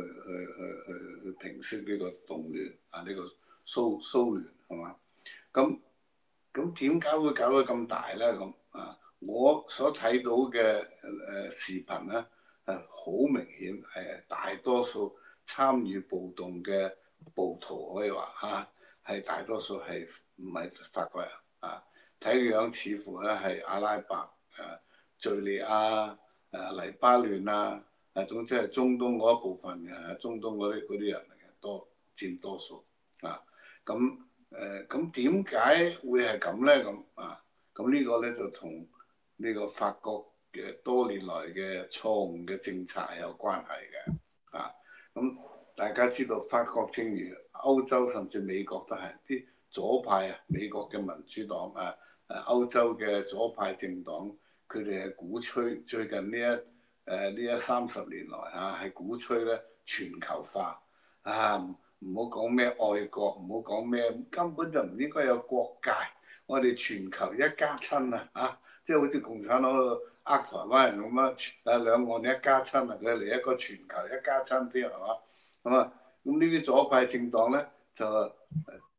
平息呢個動亂啊，呢個騷亂係嘛？咁點解會搞到咁大咧？咁啊，我所睇到嘅視頻咧係好明顯係大多數參與暴動嘅暴徒可以話嚇係大多數係唔係法國人啊？睇個樣似乎咧係阿拉伯、敍利亞、黎巴嫩啊，總之係中東嗰一部分嘅，中東嗰啲人嚟嘅佔多數啊。咁點解會係咁咧？咁呢個咧就同呢個法國嘅多年來嘅錯誤嘅政策係有關係嘅啊。咁大家知道法國正如歐洲甚至美國都係啲左派啊，美國嘅民主黨歐洲嘅左派政黨，佢哋係鼓吹最近呢一30年來係鼓吹咧全球化唔好講咩愛國，唔好講咩，根本就唔應該有國界。我哋全球一家親即係好似共產黨呃台灣人咁兩岸一家親佢嚟一個全球一家親添係嘛？咁呢啲左派政黨咧就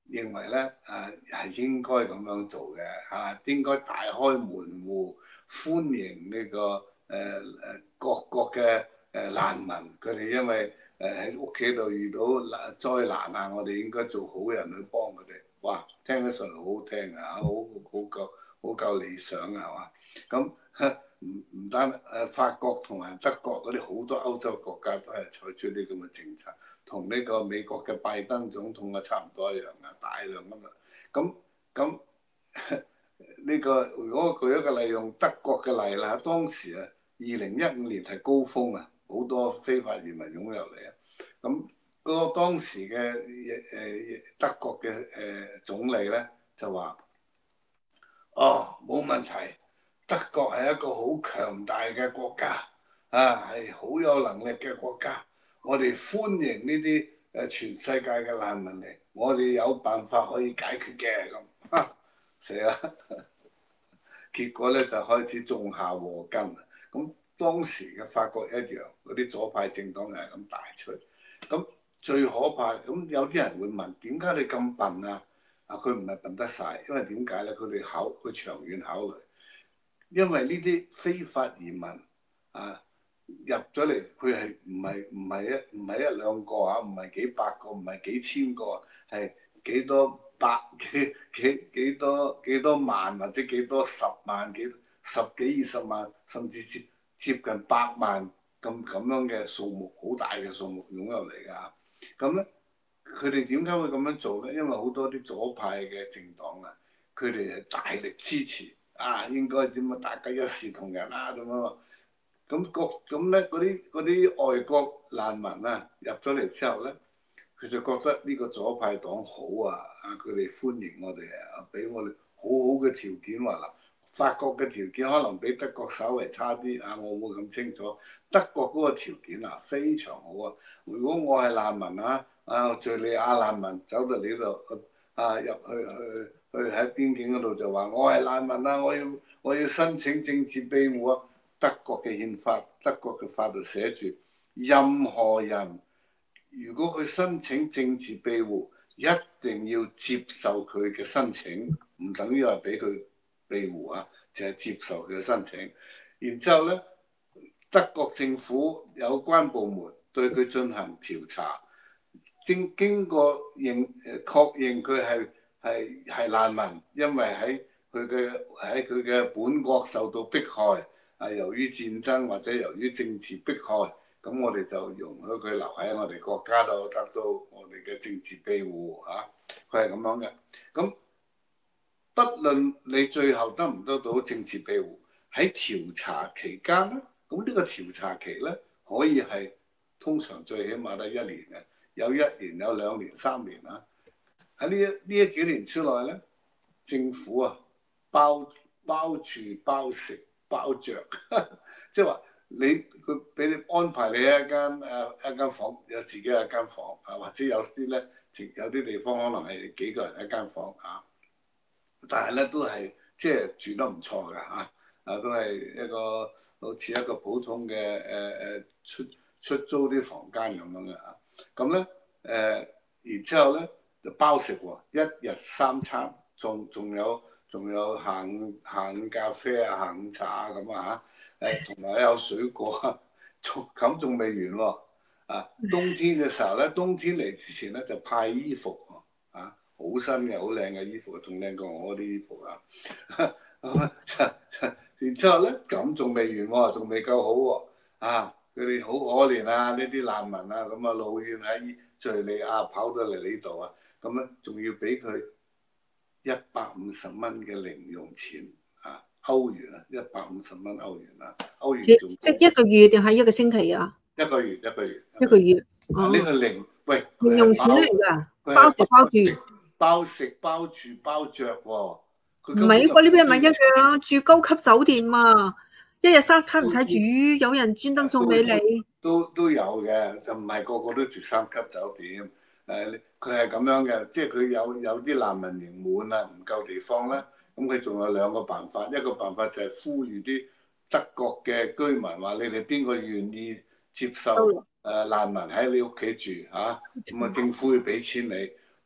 認為咧係應該咁樣做嘅應該大開門戶歡迎呢個各國嘅難民，佢哋因為喺屋企度遇到災難啊，我哋應該做好人去幫佢哋。哇，聽起上嚟好好聽啊，好夠理想啊，係嘛？咁唔單法國同埋德國嗰啲好多歐洲國家都係採取呢咁嘅政策，同呢個美國嘅拜登總統啊差唔多一樣啊，大量咁啊。咁呢個如果我舉一個例，用德國嘅例啦，當時啊2015年係高峰啊，好多非法移民湧入嚟啊。咁個當時嘅德國嘅總理咧就話：哦，冇問題，德國係一個好強大嘅國家係好有能力嘅國家，我哋歡迎呢啲全世界嘅難民嚟，我哋有辦法可以解決嘅咁。死啦！結果咧就開始種下禍根。咁當時嘅法國一樣，嗰啲左派政黨又係咁大吹。咁最可怕，咁有啲人會問：點解你咁笨啊？佢唔係笨得晒，因為點解咧？佢長遠考慮，因為呢啲非法移民入咗嚟，佢係唔係一兩個唔係幾百個，唔係幾千個，係幾多百幾多萬，或者幾多十萬十幾20萬，甚至接近100萬咁樣嘅數目，好大嘅數目湧入嚟㗎。咁咧，佢哋點解會咁樣做咧？因為好多啲左派嘅政黨佢哋係大力支持應該點啊？大家一視同仁咁樣。咁咧，嗰啲外國難民入咗嚟之後咧，佢就覺得呢個左派黨好佢哋歡迎我哋俾我哋好好嘅條件。話嗱，法國嘅條件可能比德國稍微差啲我冇咁清楚。德國嗰個條件非常好如果我係難民敍利亞難民走到呢度入去喺邊境嗰度就話我係難民我要申請政治庇護德國嘅憲法，德國嘅法律寫住，任何人如果佢申請政治庇護，一定要接受佢嘅申請，唔等於話俾佢庇護就係接受佢嘅申請。然之後咧，德國政府有關部門對佢進行調查，經過確認佢係難民，因為喺佢嘅本國受到迫害。由於戰爭或者由於政治迫害，咁我哋就容許佢留喺我哋國家度，得到我哋嘅政治庇護佢係咁樣嘅。咁不論你最後得唔得到政治庇護，喺調查期間咧，咁呢個調查期咧可以係通常最起碼得1年嘅，有1年、有2年、3年喺呢幾年之內咧，政府包住包食包着，即係話佢俾你安排你一間房，有自己一間房或者有啲地方可能係幾個人一間房但係咧都係即係住得唔錯㗎都係一個好似一個普通嘅出租啲房間咁樣嘅咁咧然之後咧就包食1日3餐，仲有下午咖啡下午茶咁同埋有水果仲未完冬天嘅時候咧，冬天嚟之前咧就派衣服好新嘅好靚嘅衣服，仲靚過我啲衣服然之後咧咁仲未完仲未夠好佢哋好可憐呢啲難民咁老遠喺敍利亞跑到嚟呢度咁咧仲要俾佢150蚊嘅零用錢歐元150蚊歐元歐元仲即1個月定係1個星期一個月呢個月呢個零用錢嚟㗎，包食包住， 包食包住包着唔係呢邊咪一樣住高級酒店1日3餐唔使煮，有人專登送俾你， 都有嘅，就唔係個個都住3級酒店。佢係咁樣嘅，即係佢有啲難民營滿唔夠地方咧，咁佢仲有2個辦法，一個辦法就係呼籲啲德國嘅居民話：你哋邊個願意接受難民喺你屋企住咁政府會俾錢你。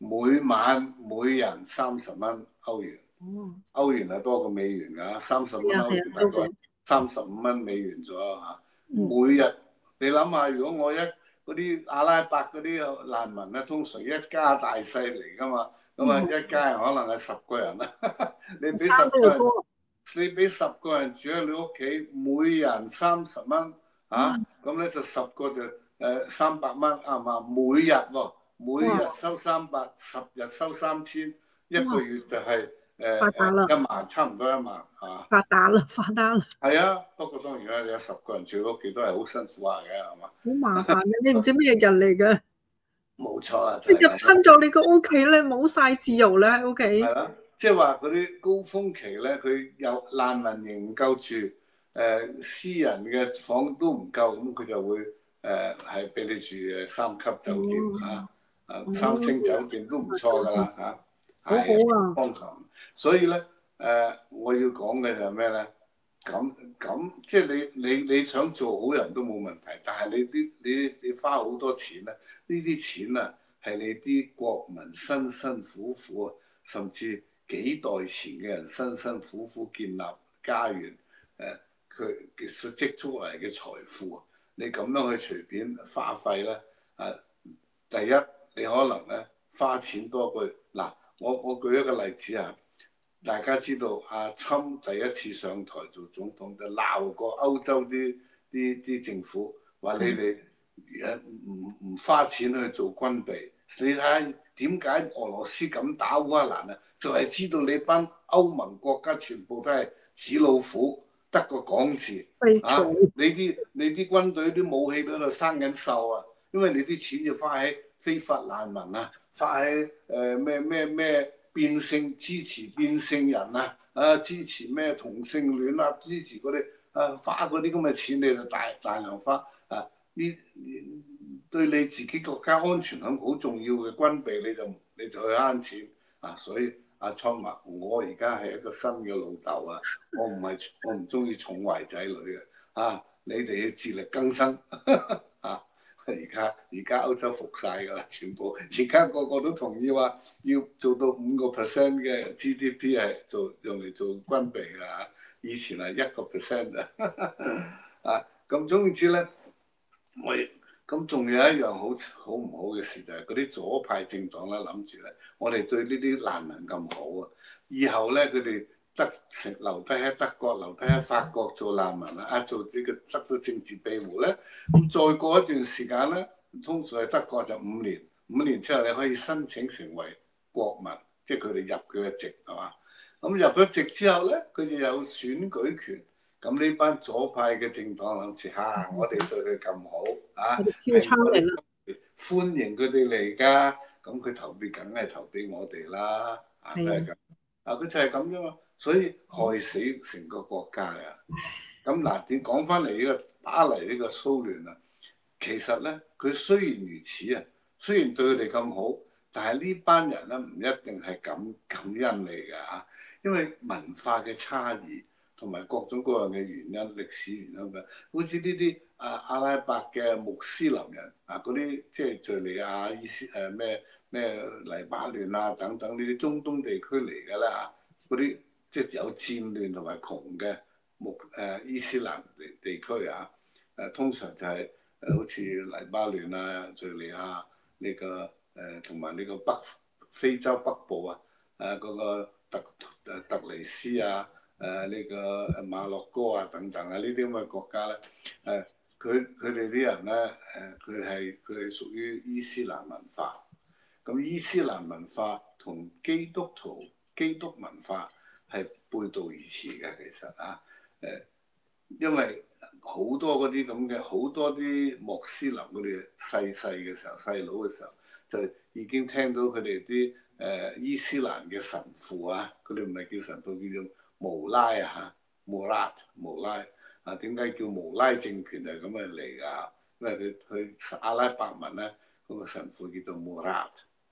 每晚每人30蚊歐元。 哦， 歐元係多過美元㗎，30蚊係啊係歐元啊，都幾， 大概35蚊美元左右嚇。 嗯每日你諗下，如果我嗰啲阿拉伯嗰啲難民咧，通常一家大細嚟㗎嘛，咁啊嗯， 一家人可能係10個人啦，你俾十生都個人， 要多， 你俾10個人住喺你屋企，每人30蚊哇嚇，咁咧就10個就300蚊啱嘛？每日喎，每哇日收300，10日收3000，一個哇， 月就係發達啦， 一萬，差唔多一萬嚇。 發達啦，發達啦， 係啊，不過當然啦，你有10個人住屋企都係好辛苦下嘅，係嘛？ 好麻煩嘅，你唔知咩人嚟嘅， 冇錯啊，就你入係咁啦。 侵咗你個屋企咧，冇晒自由咧喺屋企， 係啦，即係話嗰啲高峰期咧，佢有難民營唔夠住，私人嘅房都唔夠，咁佢就會係俾你住3級酒店哦嚇，3星哦， 酒店都唔錯㗎啦嚇， 好好係啊， 荒唐。所以咧我要講嘅就係咩咧？咁即係你想做好人都冇問題，但係你花好多錢咧，呢啲錢啊係你啲國民辛辛苦苦啊，甚至幾代前嘅人辛辛苦苦建立家園，佢所積蓄嚟嘅財富啊，你咁樣去隨便花費咧，第一你可能咧花錢多過嗱，我舉一個例子啊。大家知道阿侵第一次上台做總統就鬧過歐洲啲政府，話你哋唔花錢去做軍備。你睇下點解俄羅斯咁打烏克蘭啊？就係知道你班歐盟國家全部都係紙老虎，得個講字啊！ 被嘈， 你啲軍隊啲武器都喺度生緊銹啊！因為你啲錢要花喺非法難民啊，花喺咩支持變性人啊，支持咩同性戀啊，支持嗰啲花嗰啲咁嘅錢，你就大量花啊！呢對你自己國家安全係好重要嘅軍備，你就去慳錢啊！所以阿昌話：我而家係一個新嘅老豆啊，我唔中意寵壞仔女嘅啊！你哋要自力更生啊！而家歐洲服晒㗎啦，全部而家個個都同意話要做到5% 嘅 GDP 係用嚟做軍備㗎，以前係1% 啊！咁總之咧，咁仲有一樣好唔好嘅事就係嗰啲左派政黨咧諗住咧，我哋對呢啲難民咁好啊，以後咧佢哋留低喺德國、留低喺法國做難民做呢個得到政治庇護咧，咁再過一段時間咧，通常係德國就5年，5年之後你可以申請成為國民，即係佢哋入佢嘅籍係嘛？咁入咗籍之後咧，佢就有選舉權。咁呢班左派嘅政黨諗住我哋對佢咁好我哋跳係我哋窗嚟啦， 歡迎佢哋嚟㗎，咁佢投票梗係投俾我哋啦，佢係咁，佢就係咁啫嘛，所以害死成個國家啊！咁嗱，點講翻嚟呢個巴黎呢個騷亂啊？其實咧，佢雖然如此啊，雖然對佢哋咁好，但係呢班人咧唔一定係感恩嚟㗎嚇，因為文化嘅差異。同埋各種各樣嘅原因、歷史原因嘅，好似呢啲阿拉伯嘅穆斯林人嗰啲即係敍利亞、咩黎巴嫩等等呢啲中東地區嚟㗎啦，嗰啲即係有戰亂同埋窮嘅伊斯蘭地區通常就係好似黎巴嫩敍利亞呢個同埋呢個非洲北部嗰個特尼斯呢個馬洛哥等等呢啲咁嘅國家咧，佢哋啲人咧，佢係屬於伊斯蘭文化。咁伊斯蘭文化同基督文化係背道而馳嘅，其實因為好多嗰啲咁嘅好多啲穆斯林佢哋細嘅時候細佬嘅時候，就已經聽到佢哋啲伊斯蘭嘅神父佢哋唔係叫神父，叫做穆拉穆拉點解叫穆拉政權係咁嘅嚟㗎？因為佢阿拉伯文咧，嗰個神父叫做穆拉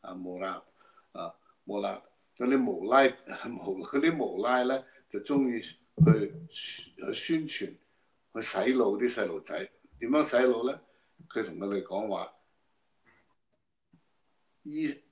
嗰啲穆拉咧就中意去宣傳，去洗腦啲細路仔。點樣洗腦咧？佢同佢哋講話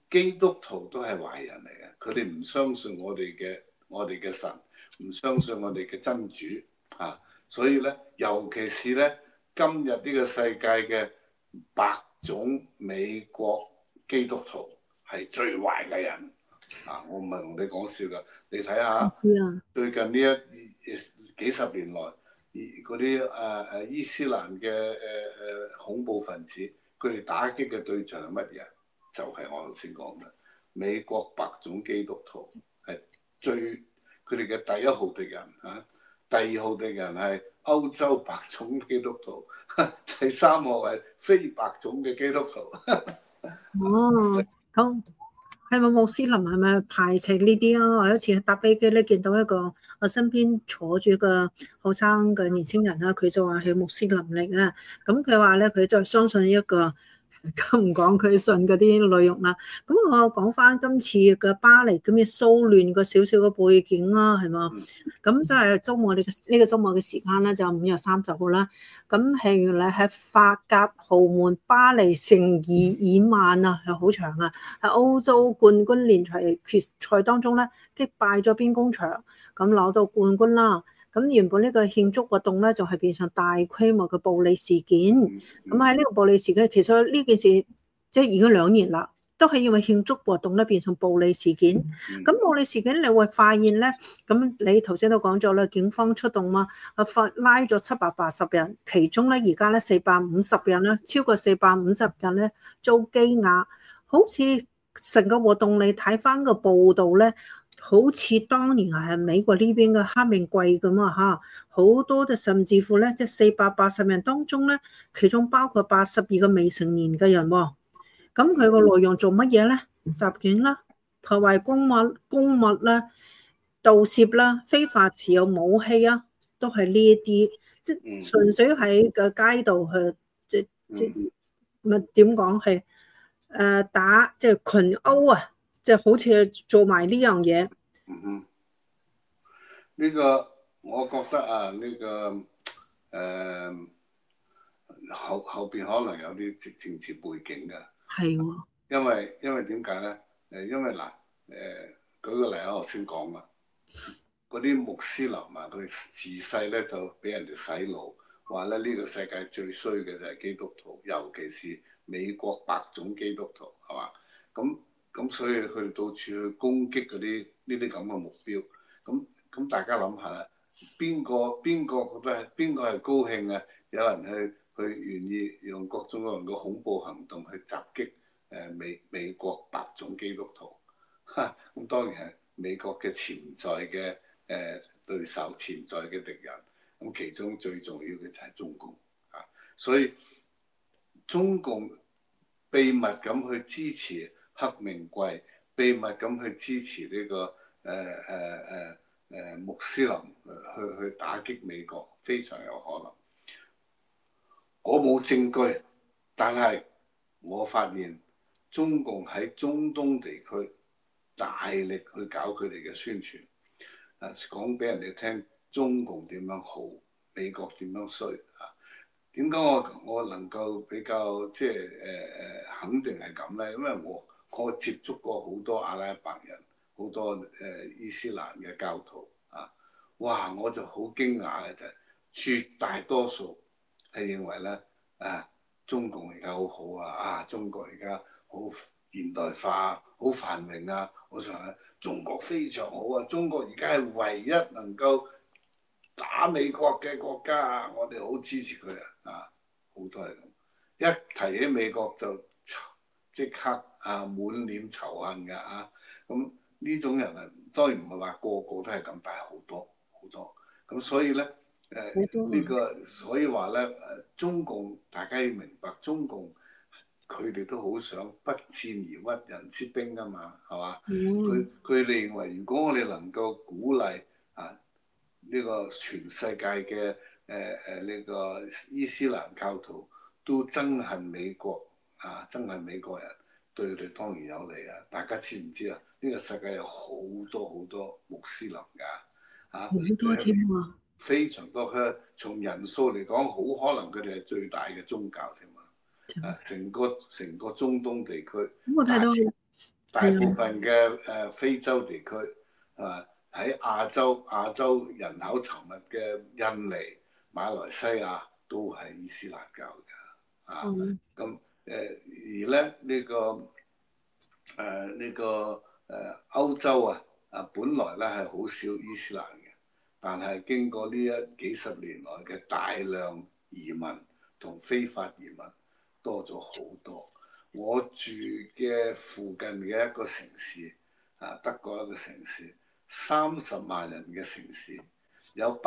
基督徒都係壞人嚟嘅，佢哋唔相信我哋嘅神，唔相信我哋嘅真主啊！所以咧，尤其是咧，今日呢個世界嘅白種美國基督徒係最壞嘅人啊！我唔係同你講笑㗎，你睇下最近呢幾十年來，嗰啲伊斯蘭嘅恐怖分子，佢哋打擊嘅對象係乜嘢？就係我頭先講嘅美國白種基督徒係佢哋嘅第一號敵人嚇，第二號敵人係歐洲白種基督徒，第三號係非白種嘅基督徒。 哦，咁係咪穆斯林係咪排斥呢啲啊？我有一次搭飛機咧，見到一個我身邊坐住個後生嘅年青人啦，佢就話係穆斯林嚟嘅，咁佢話咧佢就相信一個。咁唔講佢信嗰啲內容啦，咁我講翻今次嘅巴黎咁嘅騷亂個少少嘅背景啦，係嘛？咁即係週末呢個週末嘅時間咧，就5月30號啦。咁係原來喺法甲豪門巴黎聖日耳曼啊，係好長啊，喺歐洲冠軍聯決賽當中咧擊敗咗兵工廠，咁攞到冠軍啦。咁原本呢個慶祝活動咧，就係變成大規模嘅暴力事件。咁喺呢個暴力事件，其實呢件事即係已經2年啦，都係因為慶祝活動咧變成暴力事件。咁暴力事件你會發現咧，咁你頭先都講咗啦，警方出動嘛，拉咗780人，其中咧而家咧450人啦，超過450人咧遭羈押，好似成個活動你睇翻個報道咧。好似當年係美國呢邊嘅黑命貴咁啊嚇，好多就甚至乎咧，即係480人當中咧，其中包括82個未成年嘅人喎。咁佢個內容做乜嘢咧？襲警啦、破壞公物啦、盜竊啦、非法持有武器啊，都係呢一啲，即係純粹喺個街道去即咪點講係打即係群毆啊！就好似做埋呢樣嘢。 呢個我覺得啊，呢個後邊可能有啲政治背景㗎。 係喎。 因為點解咧？因為嗱舉個例啊，我先講啊，嗰啲穆斯林啊，佢哋自細咧就俾人哋洗腦，話咧呢個世界最衰嘅就係基督徒，尤其是美國白種基督徒，係嘛？咁所以佢哋到處去攻擊嗰啲呢啲咁嘅目標。咁大家諗下啦，邊個覺得邊個係高興啊？有人去願意用各種各樣嘅恐怖行動去襲擊美國白種基督徒。咁當然係美國嘅潛在嘅對手、潛在嘅敵人。咁其中最重要嘅就係中共啊，所以中共秘密咁去支持黑命貴，秘密咁去支持呢個穆斯林去打擊美國，非常有可能。我冇證據，但係我發現中共喺中東地區大力去搞佢哋嘅宣傳，講俾人哋聽中共點樣好，美國點樣衰啊？點解我能夠比較即係肯定係咁咧？因為我接觸過好多阿拉伯人，好多伊斯蘭嘅教徒啊，哇！我就好驚訝嘅就係絕大多數係認為咧中共而家好好啊，中國而家好現代化，好繁榮啊！我想話中國非常好啊，中國而家係唯一能夠打美國嘅國家啊！我哋好支持佢啊！好多係咁，一提起美國就即刻滿臉仇恨㗎啊！咁呢種人啊，當然唔係話個個都係咁，但係好多好多。咁所以咧呢個所以話咧中共大家要明白，中共佢哋都好想不戰而屈人之兵㗎嘛，係嘛？佢哋認為如果我哋能夠鼓勵呢個全世界嘅呢個伊斯蘭教徒都憎恨美國憎恨美國人，對佢哋當然有利啊！大家知唔知啊？呢個世界有好多好多穆斯林㗎好多添啊！非常多，佢從人數嚟講，好可能佢哋係最大嘅宗教添啊！成個中東地區， 我睇到大部分嘅非洲地區啊，喺亞洲人口稠密嘅印尼、馬來西亞都係伊斯蘭教嘅啊。 嗯咁而咧呢個歐洲本來咧係好少伊斯蘭嘅，但係經過呢幾十年來嘅大量移民同非法移民多咗好多。我住嘅附近嘅一個城市德國一個城市，30萬人嘅城市，有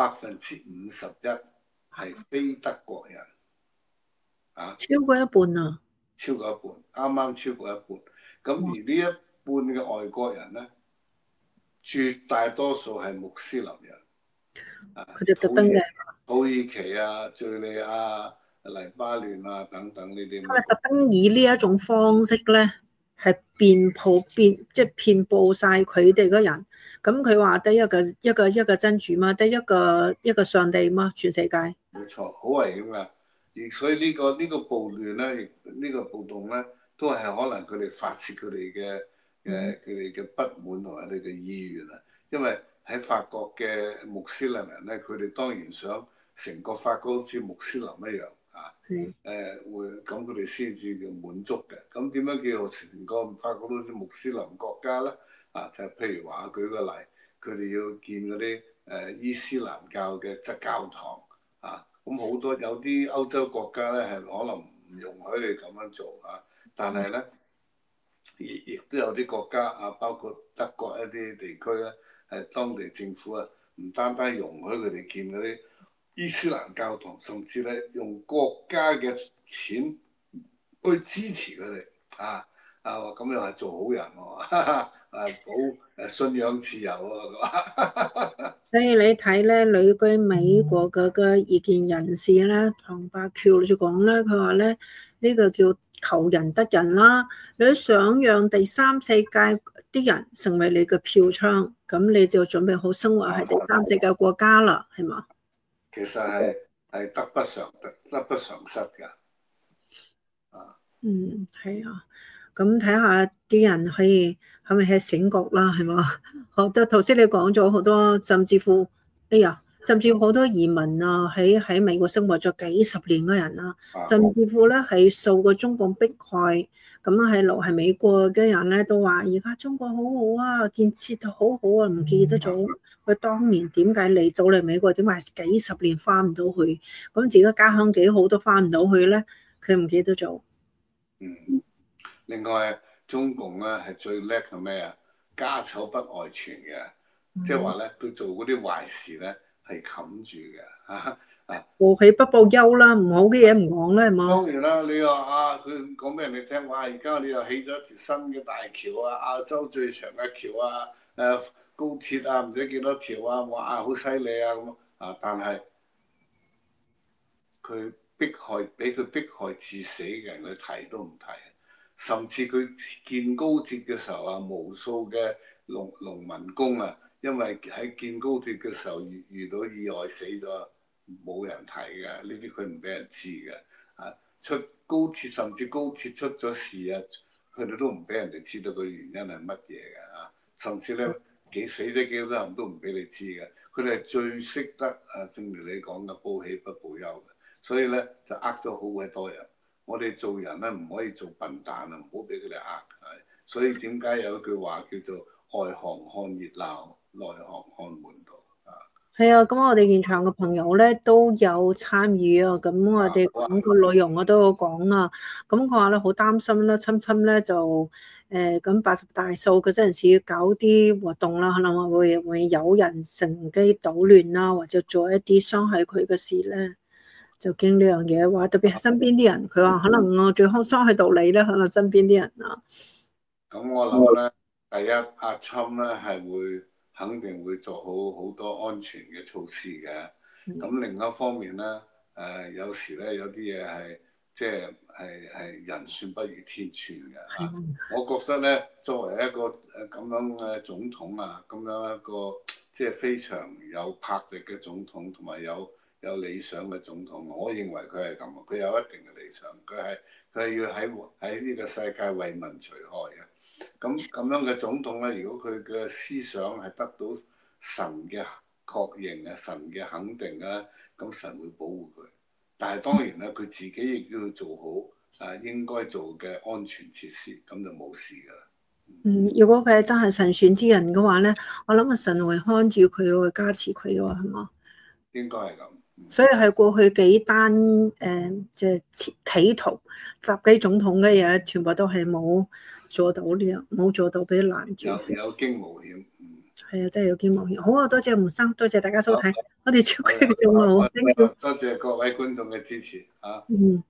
51%係非德國人超過一半啊！ 超過一半，啱啱超過一半。咁而呢一半嘅外國人咧，絕大多數係穆斯林人佢哋特登嘅， 土耳其敍利亞、黎巴嫩等等呢啲。 佢哋特登以呢一種方式咧，係遍佈即係遍佈晒佢哋嗰人。咁佢話得一個真主嘛，得一個上帝嘛，全世界。 冇錯，好危險㗎。而所以呢個暴亂咧，呢個暴動咧，都係可能佢哋發泄佢哋嘅不滿同埋佢哋嘅意願啊。因為喺法國嘅穆斯林人咧，佢哋當然想成個法國好似穆斯林一樣會咁佢哋先至叫滿足嘅。咁點樣叫做成個法國好似穆斯林國家咧？就係譬如話舉個例，佢哋要建嗰啲伊斯蘭教嘅教堂。咁好多有啲歐洲國家咧係可能唔容許你咁樣做但係咧亦都有啲國家包括德國一啲地區咧，係當地政府唔單單容許佢哋建嗰啲伊斯蘭教堂，甚至咧用國家嘅錢去支持佢哋咁又係做好人喎，保信仰自由喎。 所以你睇咧，旅居美國嘅異見人士咧，唐伯喬就講咧，佢話咧呢個叫求仁得仁啦。你想讓第三世界啲人成為你嘅票倉，咁你就準備好生活喺第三世界國家啦，係嘛？ 其實係得不償失㗎。 係啊。咁睇下啲人可以係咪係醒覺啦，係嘛？好多頭先你講咗好多，甚至乎好多移民喺美國生活咗幾十年嘅人甚至乎咧係受過中共迫害，咁係留喺美國嘅人咧都話：而家中國好好建設得好好唔記得咗佢當年點解嚟走嚟美國，點解幾十年翻唔到去？咁自己家鄉幾好都翻唔到去咧，佢唔記得咗。 另外，中共咧係最叻係咩啊？家醜不外傳嘅，即係話咧，佢做嗰啲壞事咧係冚住嘅報喜不報憂啦，唔好嘅嘢唔講啦，係嘛？ 當然啦，你話佢講俾人哋聽，哇！而家你又起咗一條新嘅大橋亞洲最長嘅橋高鐵唔知幾多條哇！好犀利咁但係佢俾佢迫害致死嘅人，佢提都唔提。甚至佢建高鐵嘅時候無數嘅農民工因為喺建高鐵嘅時候遇到意外死咗，冇人提嘅，呢啲佢唔俾人知嘅出高鐵，甚至高鐵出咗事佢哋都唔俾人哋知道個原因係乜嘢嘅甚至咧死咗幾多人都唔俾你知嘅，佢哋係最識得正如你講嘅報喜不報憂嘅，所以咧就咗好鬼多人。我哋做人咧唔可以做笨蛋唔好俾佢哋所以點解有一句話叫做外行看熱鬧，內行看門道係咁我哋現場嘅朋友咧都有參與咁我哋講個內容我都有講咁佢話咧好擔心啦，侵咧就咁80大數嗰陣時搞啲活動啦，可能會有人乘機搗亂啦，或者做一啲傷害佢嘅事咧。就驚呢樣嘢話，特別係身邊啲人，佢話可能我最傷害到你咧，可能身邊啲人咁我諗咧，第一阿侵咧係肯定會做好多安全嘅措施嘅。咁另一方面咧，有時咧有啲嘢係即係人算不如天算嘅我覺得咧，作為一個咁樣嘅總統咁樣一個即係非常有魄力嘅總統，同埋有有理想嘅總統，我認為佢係咁，佢有一定嘅理想，佢係要喺呢個世界為民除害嘅。咁樣嘅總統咧，如果佢嘅思想係得到神嘅確認啊、神嘅肯定啊，咁神會保護佢。但係當然咧，佢自己亦都要做好應該做嘅安全設施，咁就冇事㗎啦。 如果佢係真係神選之人嘅話咧，我諗啊神會看住佢，會加持佢喎，係嘛？ 應該係咁。 所以係過去幾單即係企圖襲擊總統嘅嘢咧，全部都係冇做到冇做到俾攔住。 有驚無險。 係啊，真係有驚無險。好啊，多謝吳生，多謝大家收睇，我哋超級做好， 多謝各位觀眾嘅支持啊！